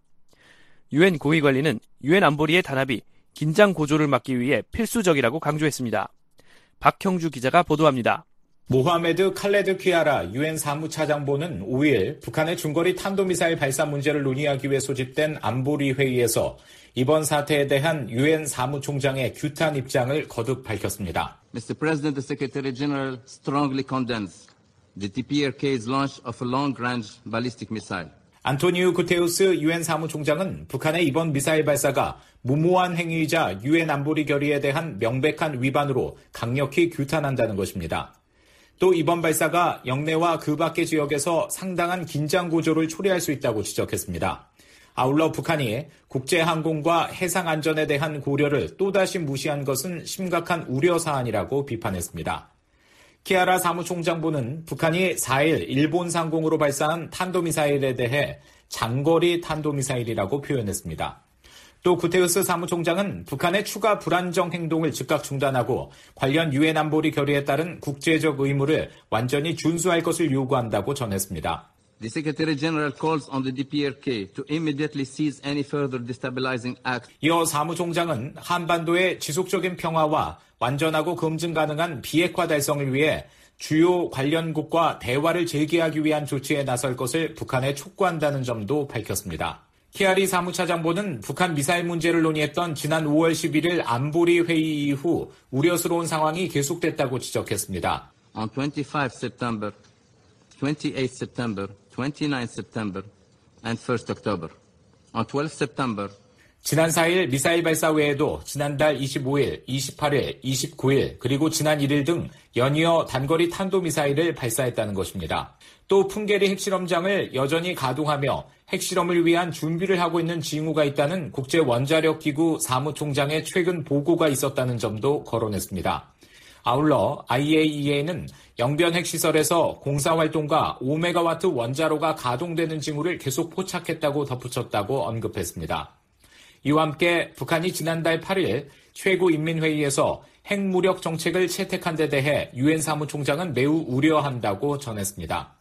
유엔 고위관리는 유엔 안보리의 단합이 긴장 고조를 막기 위해 필수적이라고 강조했습니다. 박형주 기자가 보도합니다. 모하메드 칼레드 퀴아라 유엔 사무차장보는 5일 북한의 중거리 탄도미사일 발사 문제를 논의하기 위해 소집된 안보리 회의에서 이번 사태에 대한 유엔 사무총장의 규탄 입장을 거듭 밝혔습니다. Mr. President, the Secretary General strongly condemns the DPRK's launch of a long-range ballistic missile. 안토니우 구테우스 유엔 사무총장은 북한의 이번 미사일 발사가 무모한 행위이자 유엔 안보리 결의에 대한 명백한 위반으로 강력히 규탄한다는 것입니다. 또 이번 발사가 영내와 그 밖의 지역에서 상당한 긴장 고조를 초래할 수 있다고 지적했습니다. 아울러 북한이 국제항공과 해상 안전에 대한 고려를 또다시 무시한 것은 심각한 우려 사안이라고 비판했습니다. 키아라 사무총장보는 북한이 4일 일본 상공으로 발사한 탄도미사일에 대해 장거리 탄도미사일이라고 표현했습니다. 또 구테우스 사무총장은 북한의 추가 불안정 행동을 즉각 중단하고 관련 유엔 안보리 결의에 따른 국제적 의무를 완전히 준수할 것을 요구한다고 전했습니다. The Secretary General calls on the DPRK to immediately cease any further destabilizing act. 이어 사무총장은 한반도의 지속적인 평화와 완전하고 검증 가능한 비핵화 달성을 위해 주요 관련국과 대화를 재개하기 위한 조치에 나설 것을 북한에 촉구한다는 점도 밝혔습니다. 키아리 사무차장보는 북한 미사일 문제를 논의했던 지난 5월 11일 안보리 회의 이후 우려스러운 상황이 계속됐다고 지적했습니다. On 25 September, 28 September, 29 September, and 1st October. On 12 September, 지난 4일 미사일 발사 외에도 지난달 25일, 28일, 29일, 그리고 지난 1일 등 연이어 단거리 탄도미사일을 발사했다는 것입니다. 또 풍계리 핵실험장을 여전히 가동하며 핵실험을 위한 준비를 하고 있는 징후가 있다는 국제원자력기구 사무총장의 최근 보고가 있었다는 점도 거론했습니다. 아울러 IAEA는 영변 핵시설에서 공사활동과 5메가와트 원자로가 가동되는 징후를 계속 포착했다고 덧붙였다고 언급했습니다. 이와 함께 북한이 지난달 8일 최고인민회의에서 핵무력 정책을 채택한 데 대해 유엔 사무총장은 매우 우려한다고 전했습니다.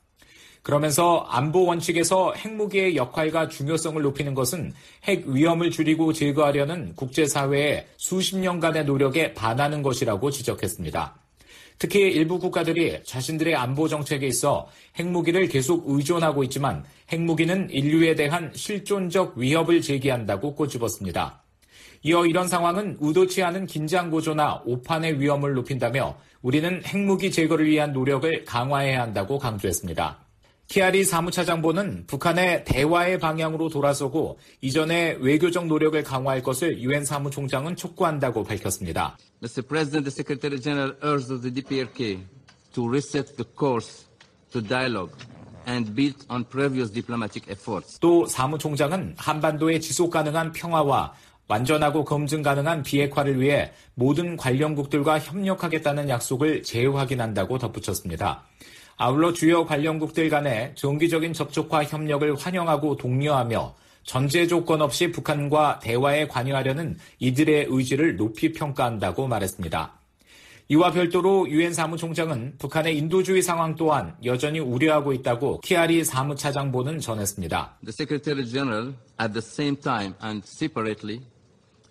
그러면서 안보 원칙에서 핵무기의 역할과 중요성을 높이는 것은 핵 위험을 줄이고 제거하려는 국제사회의 수십 년간의 노력에 반하는 것이라고 지적했습니다. 특히 일부 국가들이 자신들의 안보 정책에 있어 핵무기를 계속 의존하고 있지만 핵무기는 인류에 대한 실존적 위협을 제기한다고 꼬집었습니다. 이어 이런 상황은 의도치 않은 긴장고조나 오판의 위험을 높인다며 우리는 핵무기 제거를 위한 노력을 강화해야 한다고 강조했습니다. 키아리 사무차장보는 북한의 대화의 방향으로 돌아서고 이전의 외교적 노력을 강화할 것을 유엔 사무총장은 촉구한다고 밝혔습니다. Mr. President, the Secretary General urged the DPRK to reset the course to dialogue and build on previous diplomatic efforts. 또 사무총장은 한반도의 지속 가능한 평화와 완전하고 검증 가능한 비핵화를 위해 모든 관련국들과 협력하겠다는 약속을 재확인한다고 덧붙였습니다. 아울러 주요 관련국들 간의 정기적인 접촉과 협력을 환영하고 독려하며 전제 조건 없이 북한과 대화에 관여하려는 이들의 의지를 높이 평가한다고 말했습니다. 이와 별도로 유엔 사무총장은 북한의 인도주의 상황 또한 여전히 우려하고 있다고 키아리 사무차장보는 전했습니다. The Secretary General at the same time and separately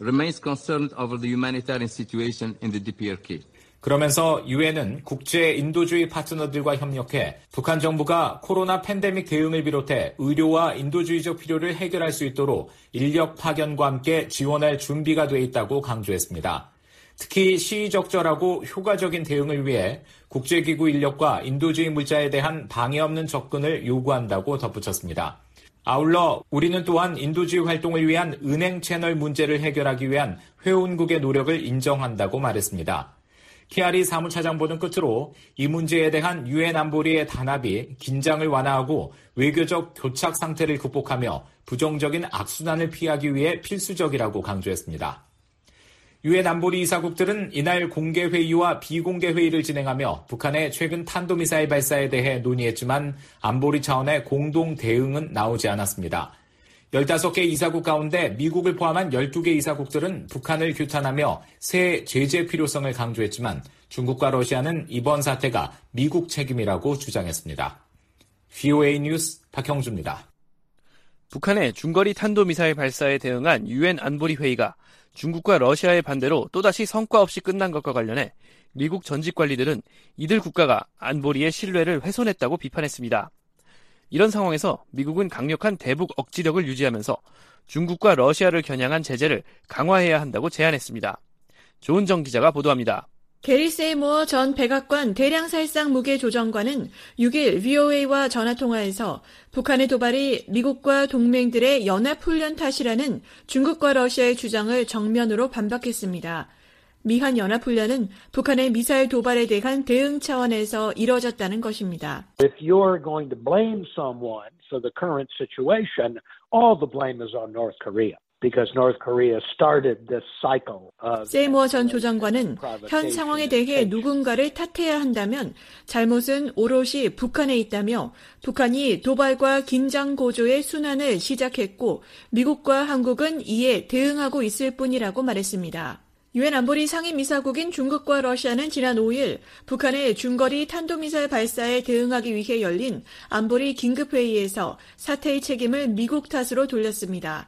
remains concerned over the humanitarian situation in the DPRK. 그러면서 유엔은 국제 인도주의 파트너들과 협력해 북한 정부가 코로나 팬데믹 대응을 비롯해 의료와 인도주의적 필요를 해결할 수 있도록 인력 파견과 함께 지원할 준비가 돼 있다고 강조했습니다. 특히 시의적절하고 효과적인 대응을 위해 국제기구 인력과 인도주의 물자에 대한 방해 없는 접근을 요구한다고 덧붙였습니다. 아울러 우리는 또한 인도주의 활동을 위한 은행 채널 문제를 해결하기 위한 회원국의 노력을 인정한다고 말했습니다. 키아리 사무차장보는 끝으로 이 문제에 대한 유엔 안보리의 단합이 긴장을 완화하고 외교적 교착 상태를 극복하며 부정적인 악순환을 피하기 위해 필수적이라고 강조했습니다. 유엔 안보리 이사국들은 이날 공개회의와 비공개회의를 진행하며 북한의 최근 탄도미사일 발사에 대해 논의했지만 안보리 차원의 공동 대응은 나오지 않았습니다. 15개 이사국 가운데 미국을 포함한 12개 이사국들은 북한을 규탄하며 새 제재 필요성을 강조했지만 중국과 러시아는 이번 사태가 미국 책임이라고 주장했습니다. VOA 뉴스 박형주입니다. 북한의 중거리 탄도미사일 발사에 대응한 유엔 안보리 회의가 중국과 러시아의 반대로 또다시 성과 없이 끝난 것과 관련해 미국 전직 관리들은 이들 국가가 안보리의 신뢰를 훼손했다고 비판했습니다. 이런 상황에서 미국은 강력한 대북 억지력을 유지하면서 중국과 러시아를 겨냥한 제재를 강화해야 한다고 제안했습니다. 조은정 기자가 보도합니다. 게리 세이모어 전 백악관 대량살상 무게조정관은 6일 VOA와 전화통화에서 북한의 도발이 미국과 동맹들의 연합훈련 탓이라는 중국과 러시아의 주장을 정면으로 반박했습니다. 미한 연합훈련은 북한의 미사일 도발에 대한 대응 차원에서 이뤄졌다는 것입니다. If you're going to blame someone for the current situation, all the blame is on North Korea. Because North Korea started this cycle of 세이모어 전 조정관은 현 상황에 대해 누군가를 탓해야 한다면 잘못은 오롯이 북한에 있다며 북한이 도발과 긴장 고조의 순환을 시작했고 미국과 한국은 이에 대응하고 있을 뿐이라고 말했습니다. 유엔 안보리 상임이사국인 중국과 러시아는 지난 5일 북한의 중거리 탄도미사일 발사에 대응하기 위해 열린 안보리 긴급회의에서 사태의 책임을 미국 탓으로 돌렸습니다.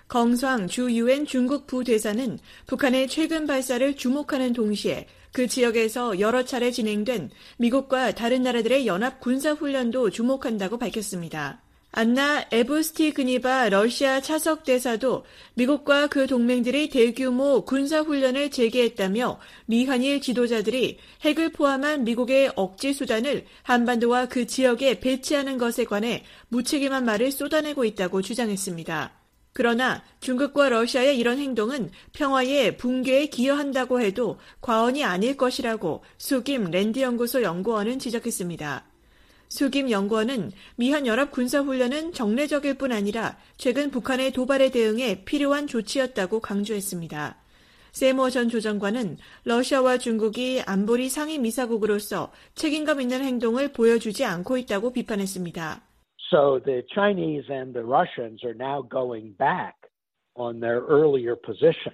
껑수왕 주 유엔 중국 부대사는 북한의 최근 발사를 주목하는 동시에 그 지역에서 여러 차례 진행된 미국과 다른 나라들의 연합 군사훈련도 주목한다고 밝혔습니다. 안나 에부스티그니바 러시아 차석 대사도 미국과 그 동맹들이 대규모 군사훈련을 재개했다며 미한일 지도자들이 핵을 포함한 미국의 억지 수단을 한반도와 그 지역에 배치하는 것에 관해 무책임한 말을 쏟아내고 있다고 주장했습니다. 그러나 중국과 러시아의 이런 행동은 평화의 붕괴에 기여한다고 해도 과언이 아닐 것이라고 수김 랜드연구소 연구원은 지적했습니다. 수김 연구원은 미한 연합 군사훈련은 정례적일 뿐 아니라 최근 북한의 도발에 대응해 필요한 조치였다고 강조했습니다. 세이모어 전 조정관은 러시아와 중국이 안보리 상임이사국으로서 책임감 있는 행동을 보여주지 않고 있다고 비판했습니다. So the Chinese and the Russians are now going back on their earlier position.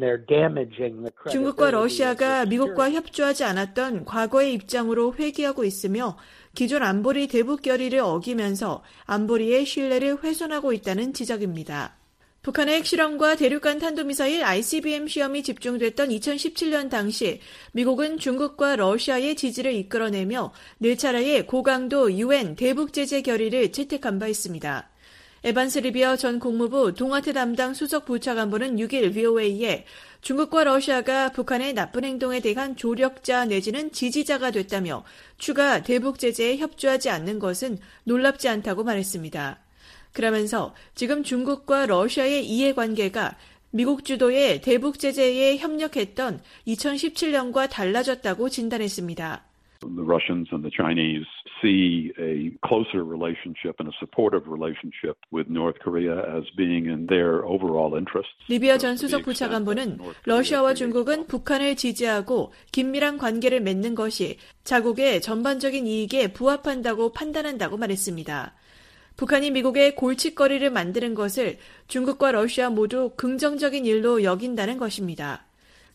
중국과 러시아가 미국과 협조하지 않았던 과거의 입장으로 회귀하고 있으며 기존 안보리 대북 결의를 어기면서 안보리의 신뢰를 훼손하고 있다는 지적입니다. 북한의 핵실험과 대륙간 탄도미사일 ICBM 시험이 집중됐던 2017년 당시 미국은 중국과 러시아의 지지를 이끌어내며 4차례의 고강도 UN 대북 제재 결의를 채택한 바 있습니다. 에반스 리비어 전 국무부 동아태 담당 수석 부차관보는 6일 VOA에 중국과 러시아가 북한의 나쁜 행동에 대한 조력자 내지는 지지자가 됐다며 추가 대북 제재에 협조하지 않는 것은 놀랍지 않다고 말했습니다. 그러면서 지금 중국과 러시아의 이해관계가 미국 주도의 대북 제재에 협력했던 2017년과 달라졌다고 진단했습니다. The Russians and the Chinese see a closer relationship and a supportive relationship with North Korea as being in their overall interests. 리비어 전 수석 부차관보는 러시아와 중국은 북한을 지지하고 긴밀한 관계를 맺는 것이 자국의 전반적인 이익에 부합한다고 판단한다고 말했습니다. 북한이 미국의 골칫거리를 만드는 것을 중국과 러시아 모두 긍정적인 일로 여긴다는 것입니다.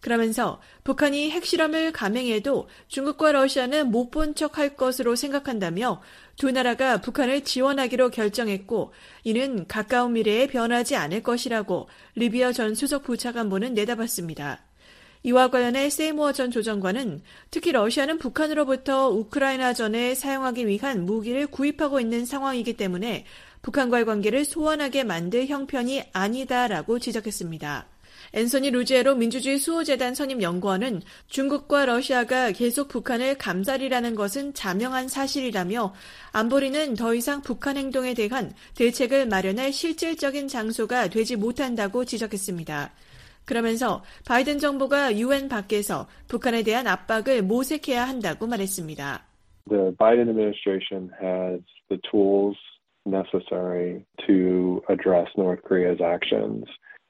그러면서 북한이 핵실험을 감행해도 중국과 러시아는 못 본 척할 것으로 생각한다며 두 나라가 북한을 지원하기로 결정했고 이는 가까운 미래에 변하지 않을 것이라고 리비어 전 수석 부차관보는 내다봤습니다. 이와 관련해 세이모어 전 조정관은 특히 러시아는 북한으로부터 우크라이나전에 사용하기 위한 무기를 구입하고 있는 상황이기 때문에 북한과의 관계를 소원하게 만들 형편이 아니다라고 지적했습니다. 앤서니 루지에로 민주주의 수호재단 선임 연구원은 중국과 러시아가 계속 북한을 감살이라는 것은 자명한 사실이라며 안보리는 더 이상 북한 행동에 대한 대책을 마련할 실질적인 장소가 되지 못한다고 지적했습니다. 그러면서 바이든 정부가 UN 밖에서 북한에 대한 압박을 모색해야 한다고 말했습니다. The Biden administration has the tools necessary to address North Korea's actions.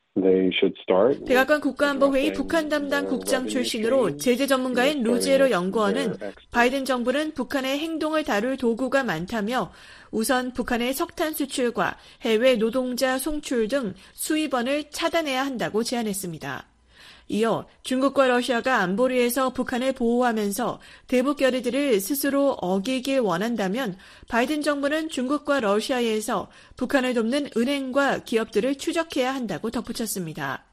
백악관 국가안보회의 북한 담당 국장 출신으로 제재 전문가인 루지에로 연구원은 바이든 정부는 북한의 행동을 다룰 도구가 많다며 우선 북한의 석탄 수출과 해외 노동자 송출 등 수입원을 차단해야 한다고 제안했습니다. 이어 중국과 러시아가 안보리에서 북한을 보호하면서 대북 결의들을 스스로 어기길 원한다면 바이든 정부는 중국과 러시아에서 북한을 돕는 은행과 기업들을 추적해야 한다고 덧붙였습니다.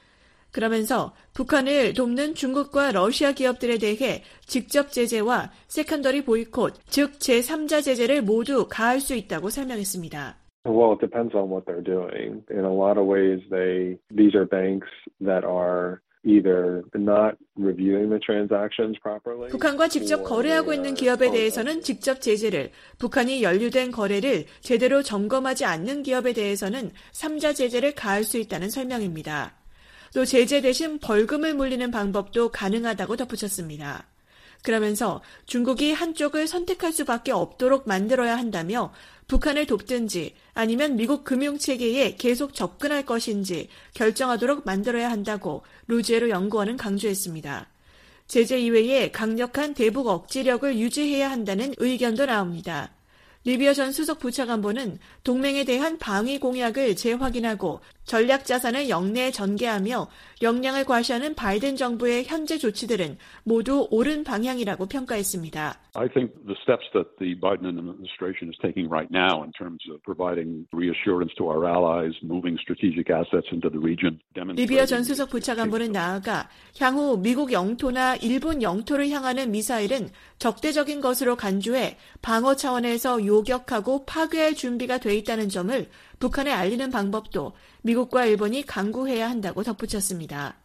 그러면서 북한을 돕는 중국과 러시아 기업들에 대해 직접 제재와 세컨더리 보이콧, 즉 제3자 제재를 모두 가할 수 있다고 설명했습니다. Well, it depends on what they're doing. In a lot of ways, these are banks that are either not reviewing the transactions properly. 북한과 직접 거래하고 있는 기업에 대해서는 직접 제재를, 북한이 연루된 거래를 제대로 점검하지 않는 기업에 대해서는 3자 제재를 가할 수 있다는 설명입니다. 또 제재 대신 벌금을 물리는 방법도 가능하다고 덧붙였습니다. 그러면서 중국이 한쪽을 선택할 수밖에 없도록 만들어야 한다며 북한을 돕든지 아니면 미국 금융체계에 계속 접근할 것인지 결정하도록 만들어야 한다고 루지에로 연구원은 강조했습니다. 제재 이외에 강력한 대북 억지력을 유지해야 한다는 의견도 나옵니다. 리비어 전 수석 부차관보는 동맹에 대한 방위 공약을 재확인하고 전략 자산을 영내에 전개하며 역량을 과시하는 바이든 정부의 현재 조치들은 모두 옳은 방향이라고 평가했습니다. I think the steps that the Biden administration is taking right now in terms of providing reassurance to our allies, moving strategic assets into the region. 리비어 전 수석 부차관보는 나아가 향후 미국 영토나 일본 영토를 향하는 미사일은 적대적인 것으로 간주해 방어 차원에서 요격하고 파괴할 준비가 돼 있다는 점을 북한에 알리는 방법도 미국과 일본이 강구해야 한다고 덧붙였습니다.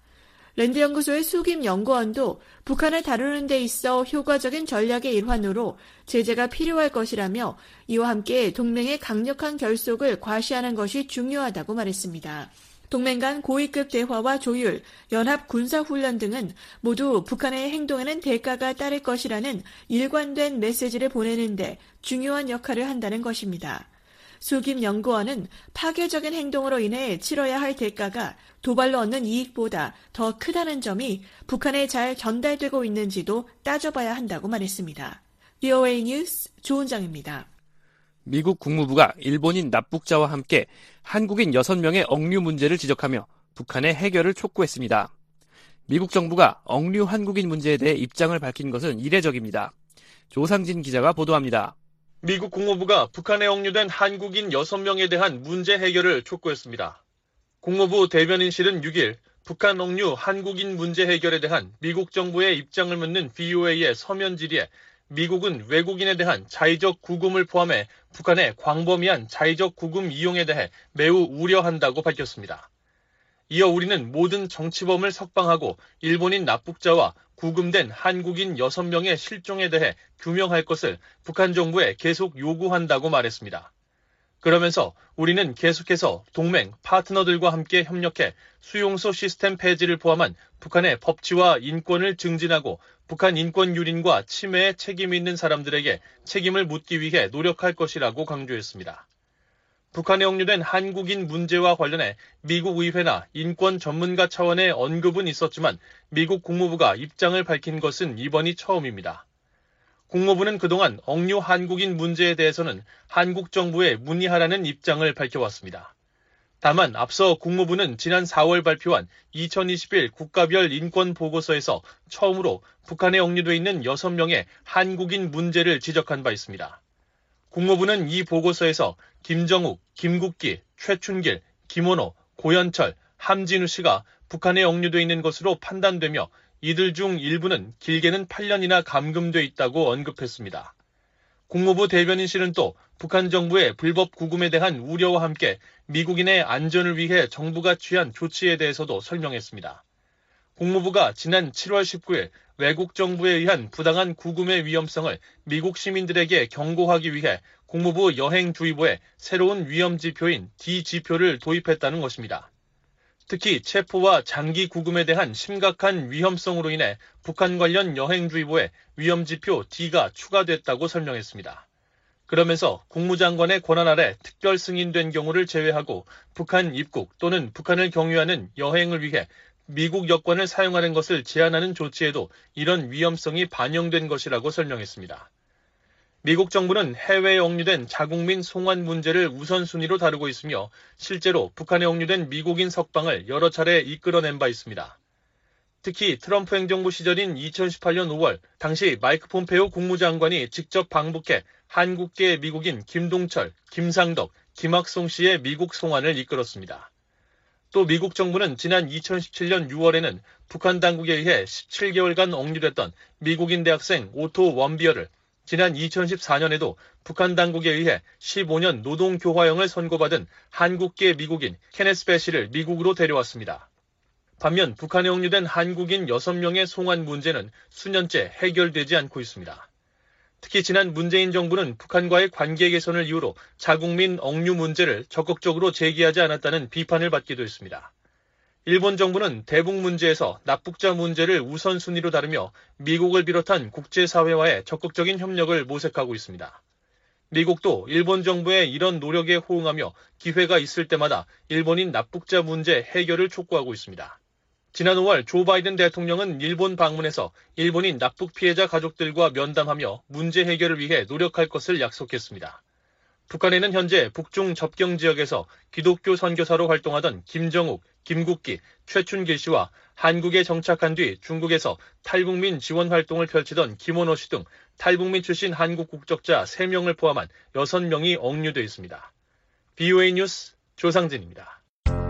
랜드연구소의 수김 연구원도 북한을 다루는 데 있어 효과적인 전략의 일환으로 제재가 필요할 것이라며 이와 함께 동맹의 강력한 결속을 과시하는 것이 중요하다고 말했습니다. 동맹 간 고위급 대화와 조율, 연합 군사훈련 등은 모두 북한의 행동에는 대가가 따를 것이라는 일관된 메시지를 보내는데 중요한 역할을 한다는 것입니다. 수김 연구원은 파괴적인 행동으로 인해 치러야 할 대가가 도발로 얻는 이익보다 더 크다는 점이 북한에 잘 전달되고 있는지도 따져봐야 한다고 말했습니다. VOA 뉴스 조은정입니다. 미국 국무부가 일본인 납북자와 함께 한국인 6명의 억류 문제를 지적하며 북한의 해결을 촉구했습니다. 미국 정부가 억류 한국인 문제에 대해 입장을 밝힌 것은 이례적입니다. 조상진 기자가 보도합니다. 미국 국무부가 북한에 억류된 한국인 6명에 대한 문제 해결을 촉구했습니다. 국무부 대변인실은 6일 북한 억류 한국인 문제 해결에 대한 미국 정부의 입장을 묻는 VOA의 서면 질의에 미국은 외국인에 대한 자의적 구금을 포함해 북한의 광범위한 자의적 구금 이용에 대해 매우 우려한다고 밝혔습니다. 이어 우리는 모든 정치범을 석방하고 일본인 납북자와 구금된 한국인 6명의 실종에 대해 규명할 것을 북한 정부에 계속 요구한다고 말했습니다. 그러면서 우리는 계속해서 동맹, 파트너들과 함께 협력해 수용소 시스템 폐지를 포함한 북한의 법치와 인권을 증진하고 북한 인권 유린과 침해에 책임 있는 사람들에게 책임을 묻기 위해 노력할 것이라고 강조했습니다. 북한에 억류된 한국인 문제와 관련해 미국 의회나 인권 전문가 차원의 언급은 있었지만 미국 국무부가 입장을 밝힌 것은 이번이 처음입니다. 국무부는 그동안 억류 한국인 문제에 대해서는 한국 정부에 문의하라는 입장을 밝혀왔습니다. 다만 앞서 국무부는 지난 4월 발표한 2021 국가별 인권 보고서에서 처음으로 북한에 억류돼 있는 6명의 한국인 문제를 지적한 바 있습니다. 국무부는 이 보고서에서 김정욱, 김국기, 최춘길, 김원호, 고현철, 함진우 씨가 북한에 억류돼 있는 것으로 판단되며 이들 중 일부는 길게는 8년이나 감금돼 있다고 언급했습니다. 국무부 대변인실은 또 북한 정부의 불법 구금에 대한 우려와 함께 미국인의 안전을 위해 정부가 취한 조치에 대해서도 설명했습니다. 국무부가 지난 7월 19일 외국 정부에 의한 부당한 구금의 위험성을 미국 시민들에게 경고하기 위해 국무부 여행주의보에 새로운 위험지표인 D지표를 도입했다는 것입니다. 특히 체포와 장기 구금에 대한 심각한 위험성으로 인해 북한 관련 여행주의보에 위험지표 D가 추가됐다고 설명했습니다. 그러면서 국무장관의 권한 아래 특별 승인된 경우를 제외하고 북한 입국 또는 북한을 경유하는 여행을 위해 미국 여권을 사용하는 것을 제한하는 조치에도 이런 위험성이 반영된 것이라고 설명했습니다. 미국 정부는 해외에 억류된 자국민 송환 문제를 우선순위로 다루고 있으며 실제로 북한에 억류된 미국인 석방을 여러 차례 이끌어낸 바 있습니다. 특히 트럼프 행정부 시절인 2018년 5월 당시 마이크 폼페오 국무장관이 직접 방북해 한국계 미국인 김동철, 김상덕, 김학송 씨의 미국 송환을 이끌었습니다. 또 미국 정부는 지난 2017년 6월에는 북한 당국에 의해 17개월간 억류됐던 미국인 대학생 오토 원비어를 지난 2014년에도 북한 당국에 의해 15년 노동교화형을 선고받은 한국계 미국인 케네스 베시를 미국으로 데려왔습니다. 반면 북한에 억류된 한국인 6명의 송환 문제는 수년째 해결되지 않고 있습니다. 특히 지난 문재인 정부는 북한과의 관계 개선을 이유로 자국민 억류 문제를 적극적으로 제기하지 않았다는 비판을 받기도 했습니다. 일본 정부는 대북 문제에서 납북자 문제를 우선순위로 다루며 미국을 비롯한 국제사회와의 적극적인 협력을 모색하고 있습니다. 미국도 일본 정부의 이런 노력에 호응하며 기회가 있을 때마다 일본인 납북자 문제 해결을 촉구하고 있습니다. 지난 5월 조 바이든 대통령은 일본 방문해서 일본인 납북 피해자 가족들과 면담하며 문제 해결을 위해 노력할 것을 약속했습니다. 북한에는 현재 북중 접경 지역에서 기독교 선교사로 활동하던 김정욱, 김국기, 최춘길 씨와 한국에 정착한 뒤 중국에서 탈북민 지원 활동을 펼치던 김원호 씨 등 탈북민 출신 한국 국적자 3명을 포함한 6명이 억류돼 있습니다. BOA 뉴스 조상진입니다.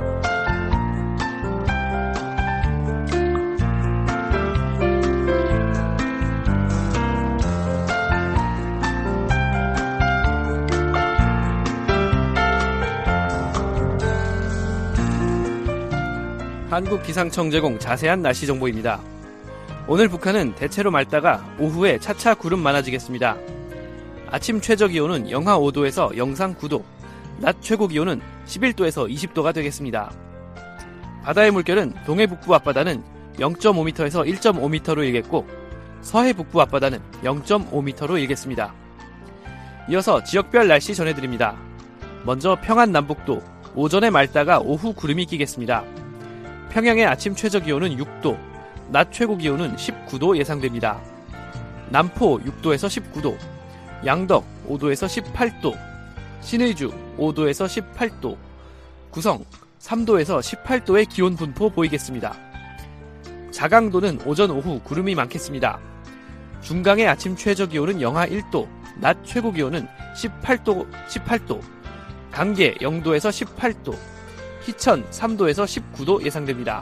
한국기상청 제공 자세한 날씨 정보입니다. 오늘 북한은 대체로 맑다가 오후에 차차 구름 많아지겠습니다. 아침 최저기온은 영하 5도에서 영상 9도, 낮 최고기온은 11도에서 20도가 되겠습니다. 바다의 물결은 동해 북부 앞바다는 0.5m에서 1.5m로 일겠고 서해 북부 앞바다는 0.5m로 일겠습니다. 이어서 지역별 날씨 전해드립니다. 먼저 평안 남북도 오전에 맑다가 오후 구름이 끼겠습니다. 평양의 아침 최저기온은 6도, 낮 최고기온은 19도 예상됩니다. 남포 6도에서 19도, 양덕 5도에서 18도, 신의주 5도에서 18도, 구성 3도에서 18도의 기온 분포 보이겠습니다. 자강도는 오전 오후 구름이 많겠습니다. 중강의 아침 최저기온은 영하 1도, 낮 최고기온은 18도, 강계 0도에서 18도, 희천 3도에서 19도 예상됩니다.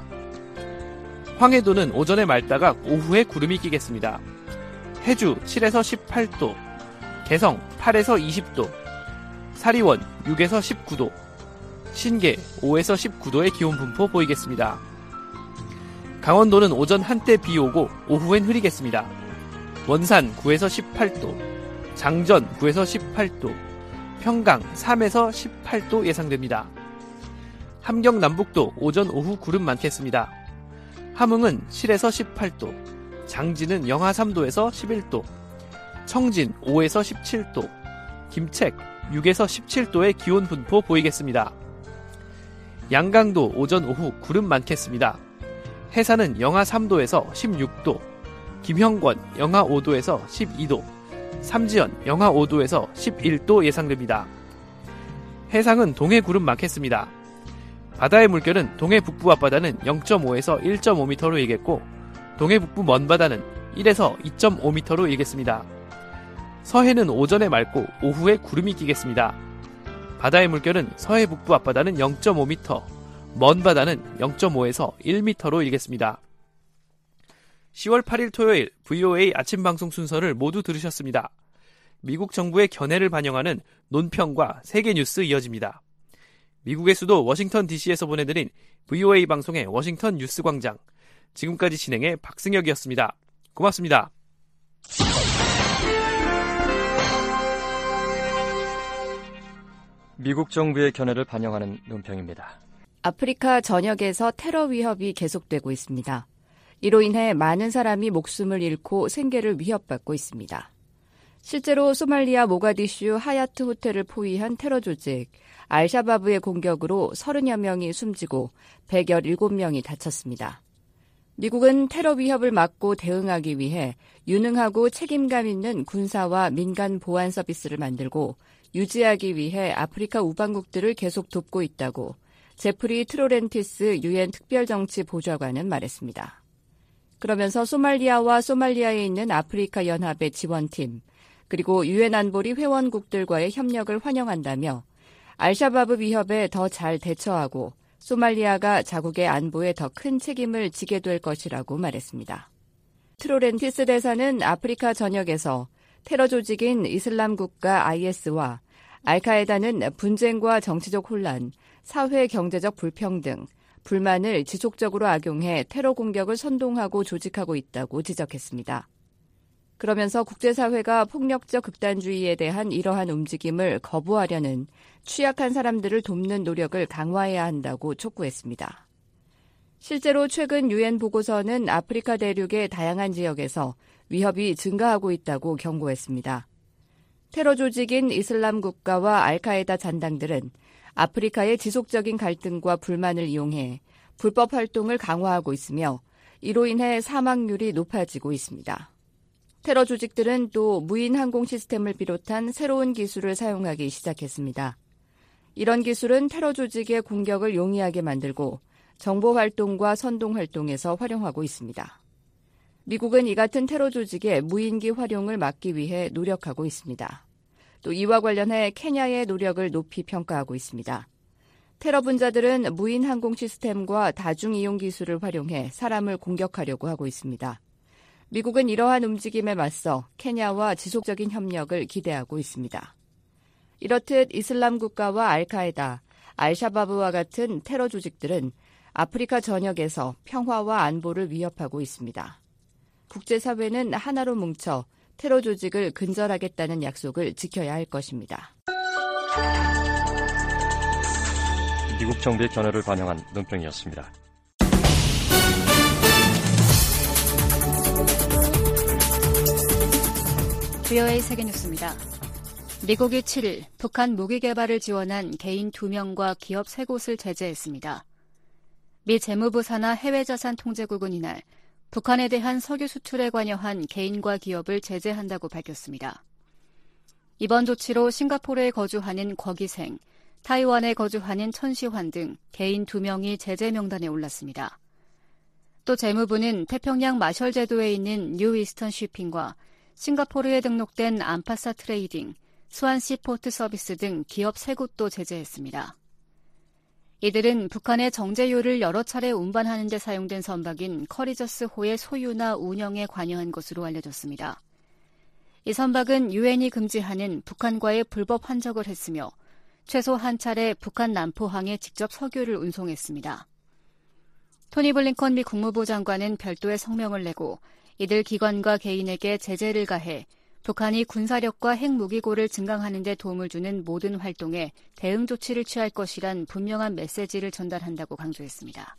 황해도는 오전에 맑다가 오후에 구름이 끼겠습니다. 해주 7에서 18도, 개성 8에서 20도, 사리원 6에서 19도, 신계 5에서 19도의 기온 분포 보이겠습니다. 강원도는 오전 한때 비 오고 오후엔 흐리겠습니다. 원산 9에서 18도, 장전 9에서 18도, 평강 3에서 18도 예상됩니다. 함경 남북도 오전 오후 구름 많겠습니다. 함흥은 7에서 18도, 장진은 영하 3도에서 11도, 청진 5에서 17도, 김책 6에서 17도의 기온 분포 보이겠습니다. 양강도 오전 오후 구름 많겠습니다. 해산은 영하 3도에서 16도, 김형권 영하 5도에서 12도, 삼지연 영하 5도에서 11도 예상됩니다. 해상은 동해 구름 많겠습니다. 바다의 물결은 동해 북부 앞바다는 0.5에서 1.5m로 일겠고 동해 북부 먼바다는 1에서 2.5m로 일겠습니다. 서해는 오전에 맑고 오후에 구름이 끼겠습니다. 바다의 물결은 서해 북부 앞바다는 0.5m, 먼바다는 0.5에서 1m로 일겠습니다. 10월 8일 토요일 VOA 아침 방송 순서를 모두 들으셨습니다. 미국 정부의 견해를 반영하는 논평과 세계 뉴스 이어집니다. 미국의 수도 워싱턴 DC에서 보내드린 VOA 방송의 워싱턴 뉴스 광장. 지금까지 진행의 박승혁이었습니다. 고맙습니다. 미국 정부의 견해를 반영하는 논평입니다. 아프리카 전역에서 테러 위협이 계속되고 있습니다. 이로 인해 많은 사람이 목숨을 잃고 생계를 위협받고 있습니다. 실제로 소말리아 모가디슈 하야트 호텔을 포위한 테러 조직 알샤바브의 공격으로 30여 명이 숨지고 117명이 다쳤습니다. 미국은 테러 위협을 막고 대응하기 위해 유능하고 책임감 있는 군사와 민간 보안 서비스를 만들고 유지하기 위해 아프리카 우방국들을 계속 돕고 있다고 제프리 트로렌티스 유엔 특별정치 보좌관은 말했습니다. 그러면서 소말리아와 소말리아에 있는 아프리카 연합의 지원팀, 그리고 유엔 안보리 회원국들과의 협력을 환영한다며 알샤바브 위협에 더 잘 대처하고 소말리아가 자국의 안보에 더 큰 책임을 지게 될 것이라고 말했습니다. 트로렌티스 대사는 아프리카 전역에서 테러 조직인 이슬람 국가 IS와 알카에다는 분쟁과 정치적 혼란, 사회 경제적 불평등, 불만을 지속적으로 악용해 테러 공격을 선동하고 조직하고 있다고 지적했습니다. 그러면서 국제사회가 폭력적 극단주의에 대한 이러한 움직임을 거부하려는 취약한 사람들을 돕는 노력을 강화해야 한다고 촉구했습니다. 실제로 최근 유엔 보고서는 아프리카 대륙의 다양한 지역에서 위협이 증가하고 있다고 경고했습니다. 테러 조직인 이슬람 국가와 알카에다 잔당들은 아프리카의 지속적인 갈등과 불만을 이용해 불법 활동을 강화하고 있으며 이로 인해 사망률이 높아지고 있습니다. 테러 조직들은 또 무인 항공 시스템을 비롯한 새로운 기술을 사용하기 시작했습니다. 이런 기술은 테러 조직의 공격을 용이하게 만들고 정보 활동과 선동 활동에서 활용하고 있습니다. 미국은 이 같은 테러 조직의 무인기 활용을 막기 위해 노력하고 있습니다. 또 이와 관련해 케냐의 노력을 높이 평가하고 있습니다. 테러 분자들은 무인 항공 시스템과 다중이용 기술을 활용해 사람을 공격하려고 하고 있습니다. 미국은 이러한 움직임에 맞서 케냐와 지속적인 협력을 기대하고 있습니다. 이렇듯 이슬람 국가와 알카에다, 알샤바브와 같은 테러 조직들은 아프리카 전역에서 평화와 안보를 위협하고 있습니다. 국제사회는 하나로 뭉쳐 테러 조직을 근절하겠다는 약속을 지켜야 할 것입니다. 미국 정부의 견해를 반영한 논평이었습니다. VOA 세계뉴스입니다. 미국이 7일 북한 무기 개발을 지원한 개인 2명과 기업 3곳을 제재했습니다. 미 재무부 산하 해외자산통제국은 이날 북한에 대한 석유 수출에 관여한 개인과 기업을 제재한다고 밝혔습니다. 이번 조치로 싱가포르에 거주하는 곽이생, 타이완에 거주하는 천시환 등 개인 2명이 제재 명단에 올랐습니다. 또 재무부는 태평양 마셜 제도에 있는 뉴 이스턴 쉬핑과 싱가포르에 등록된 안파사 트레이딩, 수완시 포트 서비스 등 기업 3곳도 제재했습니다. 이들은 북한의 정제유를 여러 차례 운반하는 데 사용된 선박인 커리저스호의 소유나 운영에 관여한 것으로 알려졌습니다. 이 선박은 유엔이 금지하는 북한과의 불법 환적을 했으며 최소 한 차례 북한 남포항에 직접 석유를 운송했습니다. 토니 블링컨 미 국무부 장관은 별도의 성명을 내고 이들 기관과 개인에게 제재를 가해 북한이 군사력과 핵무기고를 증강하는 데 도움을 주는 모든 활동에 대응 조치를 취할 것이란 분명한 메시지를 전달한다고 강조했습니다.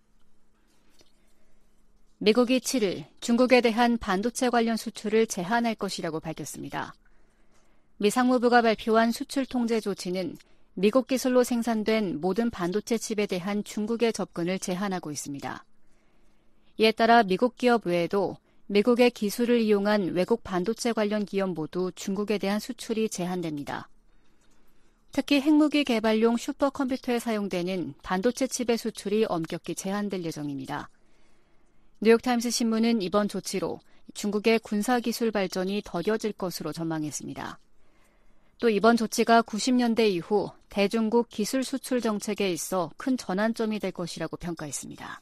미국이 7일 중국에 대한 반도체 관련 수출을 제한할 것이라고 밝혔습니다. 미 상무부가 발표한 수출 통제 조치는 미국 기술로 생산된 모든 반도체 칩에 대한 중국의 접근을 제한하고 있습니다. 이에 따라 미국 기업 외에도 미국의 기술을 이용한 외국 반도체 관련 기업 모두 중국에 대한 수출이 제한됩니다. 특히 핵무기 개발용 슈퍼컴퓨터에 사용되는 반도체 칩의 수출이 엄격히 제한될 예정입니다. 뉴욕타임스 신문은 이번 조치로 중국의 군사기술 발전이 더뎌질 것으로 전망했습니다. 또 이번 조치가 90년대 이후 대중국 기술 수출 정책에 있어 큰 전환점이 될 것이라고 평가했습니다.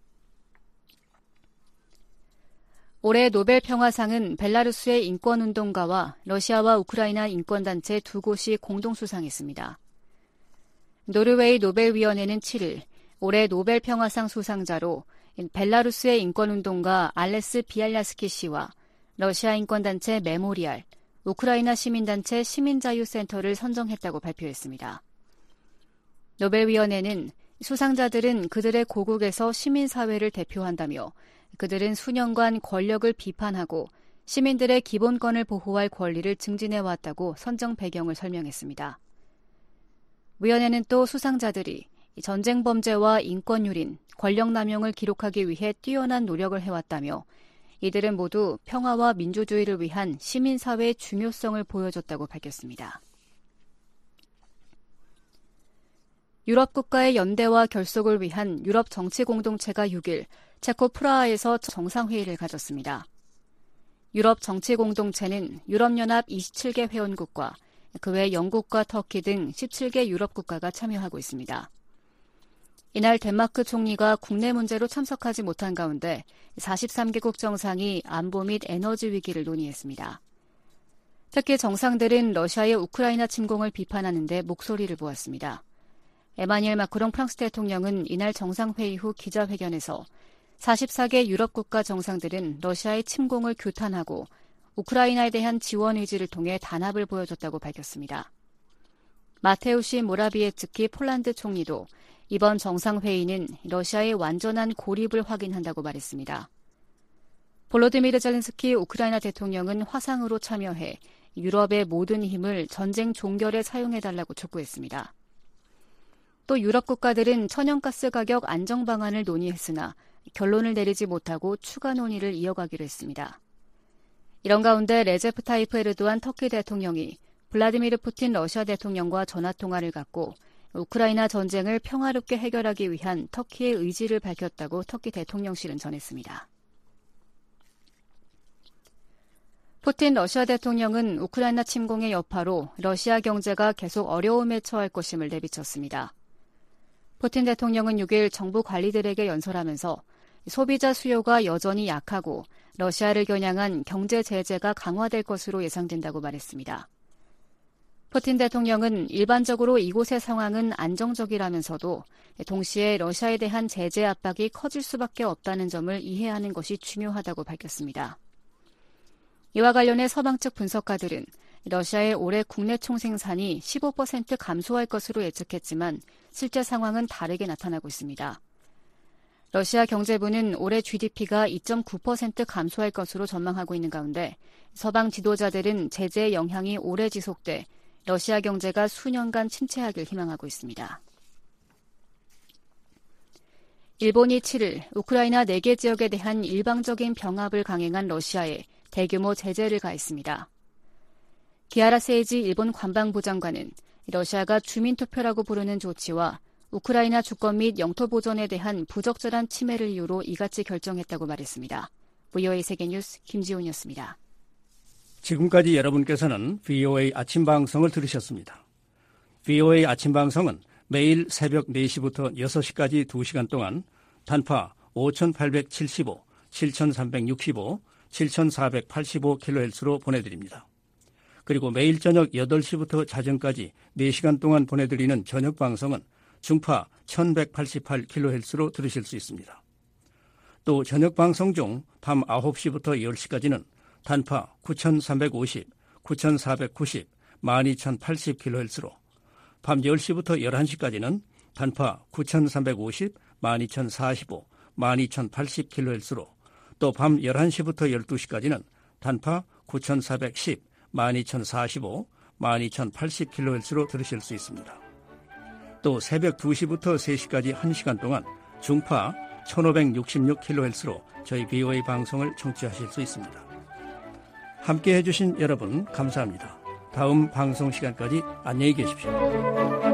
올해 노벨 평화상은 벨라루스의 인권운동가와 러시아와 우크라이나 인권단체 두 곳이 공동 수상했습니다. 노르웨이 노벨위원회는 7일 올해 노벨 평화상 수상자로 벨라루스의 인권운동가 알레스 비알야스키 씨와 러시아 인권단체 메모리알, 우크라이나 시민단체 시민자유센터를 선정했다고 발표했습니다. 노벨위원회는 수상자들은 그들의 고국에서 시민사회를 대표한다며 그들은 수년간 권력을 비판하고 시민들의 기본권을 보호할 권리를 증진해왔다고 선정 배경을 설명했습니다. 위원회는 또 수상자들이 전쟁 범죄와 인권유린, 권력남용을 기록하기 위해 뛰어난 노력을 해왔다며 이들은 모두 평화와 민주주의를 위한 시민사회의 중요성을 보여줬다고 밝혔습니다. 유럽 국가의 연대와 결속을 위한 유럽 정치 공동체가 6일 체코 프라하에서 정상회의를 가졌습니다. 유럽 정치 공동체는 유럽연합 27개 회원국과 그 외 영국과 터키 등 17개 유럽 국가가 참여하고 있습니다. 이날 덴마크 총리가 국내 문제로 참석하지 못한 가운데 43개국 정상이 안보 및 에너지 위기를 논의했습니다. 특히 정상들은 러시아의 우크라이나 침공을 비판하는 데 목소리를 모았습니다. 에마니엘 마크롱 프랑스 대통령은 이날 정상회의 후 기자회견에서 44개 유럽 국가 정상들은 러시아의 침공을 규탄하고 우크라이나에 대한 지원 의지를 통해 단합을 보여줬다고 밝혔습니다. 마테우시 모라비에츠키 폴란드 총리도 이번 정상회의는 러시아의 완전한 고립을 확인한다고 말했습니다. 볼로디미르 젤렌스키 우크라이나 대통령은 화상으로 참여해 유럽의 모든 힘을 전쟁 종결에 사용해달라고 촉구했습니다. 또 유럽 국가들은 천연가스 가격 안정 방안을 논의했으나 결론을 내리지 못하고 추가 논의를 이어가기로 했습니다. 이런 가운데 레제프 타이프 에르도안 터키 대통령이 블라디미르 푸틴 러시아 대통령과 전화통화를 갖고 우크라이나 전쟁을 평화롭게 해결하기 위한 터키의 의지를 밝혔다고 터키 대통령실은 전했습니다. 푸틴 러시아 대통령은 우크라이나 침공의 여파로 러시아 경제가 계속 어려움에 처할 것임을 내비쳤습니다. 푸틴 대통령은 6일 정부 관리들에게 연설하면서 소비자 수요가 여전히 약하고 러시아를 겨냥한 경제 제재가 강화될 것으로 예상된다고 말했습니다. 푸틴 대통령은 일반적으로 이곳의 상황은 안정적이라면서도 동시에 러시아에 대한 제재 압박이 커질 수밖에 없다는 점을 이해하는 것이 중요하다고 밝혔습니다. 이와 관련해 서방 측 분석가들은 러시아의 올해 국내 총생산이 15% 감소할 것으로 예측했지만 실제 상황은 다르게 나타나고 있습니다. 러시아 경제부는 올해 GDP가 2.9% 감소할 것으로 전망하고 있는 가운데 서방 지도자들은 제재의 영향이 오래 지속돼 러시아 경제가 수년간 침체하길 희망하고 있습니다. 일본이 7일 우크라이나 4개 지역에 대한 일방적인 병합을 강행한 러시아에 대규모 제재를 가했습니다. 기아라 세이지 일본 관방부 장관은 러시아가 주민투표라고 부르는 조치와 우크라이나 주권 및 영토 보존에 대한 부적절한 침해를 이유로 이같이 결정했다고 말했습니다. VOA 세계뉴스 김지훈이었습니다. 지금까지 여러분께서는 VOA 아침방송을 들으셨습니다. VOA 아침방송은 매일 새벽 4시부터 6시까지 2시간 동안 단파 5875, 7365, 7485kHz로 보내드립니다. 그리고 매일 저녁 8시부터 자정까지 4시간 동안 보내드리는 저녁 방송은 중파 1188kHz로 들으실 수 있습니다. 또 저녁 방송 중 밤 9시부터 10시까지는 단파 9350, 9490, 12080kHz로 밤 10시부터 11시까지는 단파 9350, 12045, 12080kHz로 또 밤 11시부터 12시까지는 단파 9410, 12045, 12080kHz로 들으실 수 있습니다. 또 새벽 2시부터 3시까지 1시간 동안 중파 1566kHz로 저희 VOA 방송을 청취하실 수 있습니다. 함께해 주신 여러분 감사합니다. 다음 방송 시간까지 안녕히 계십시오.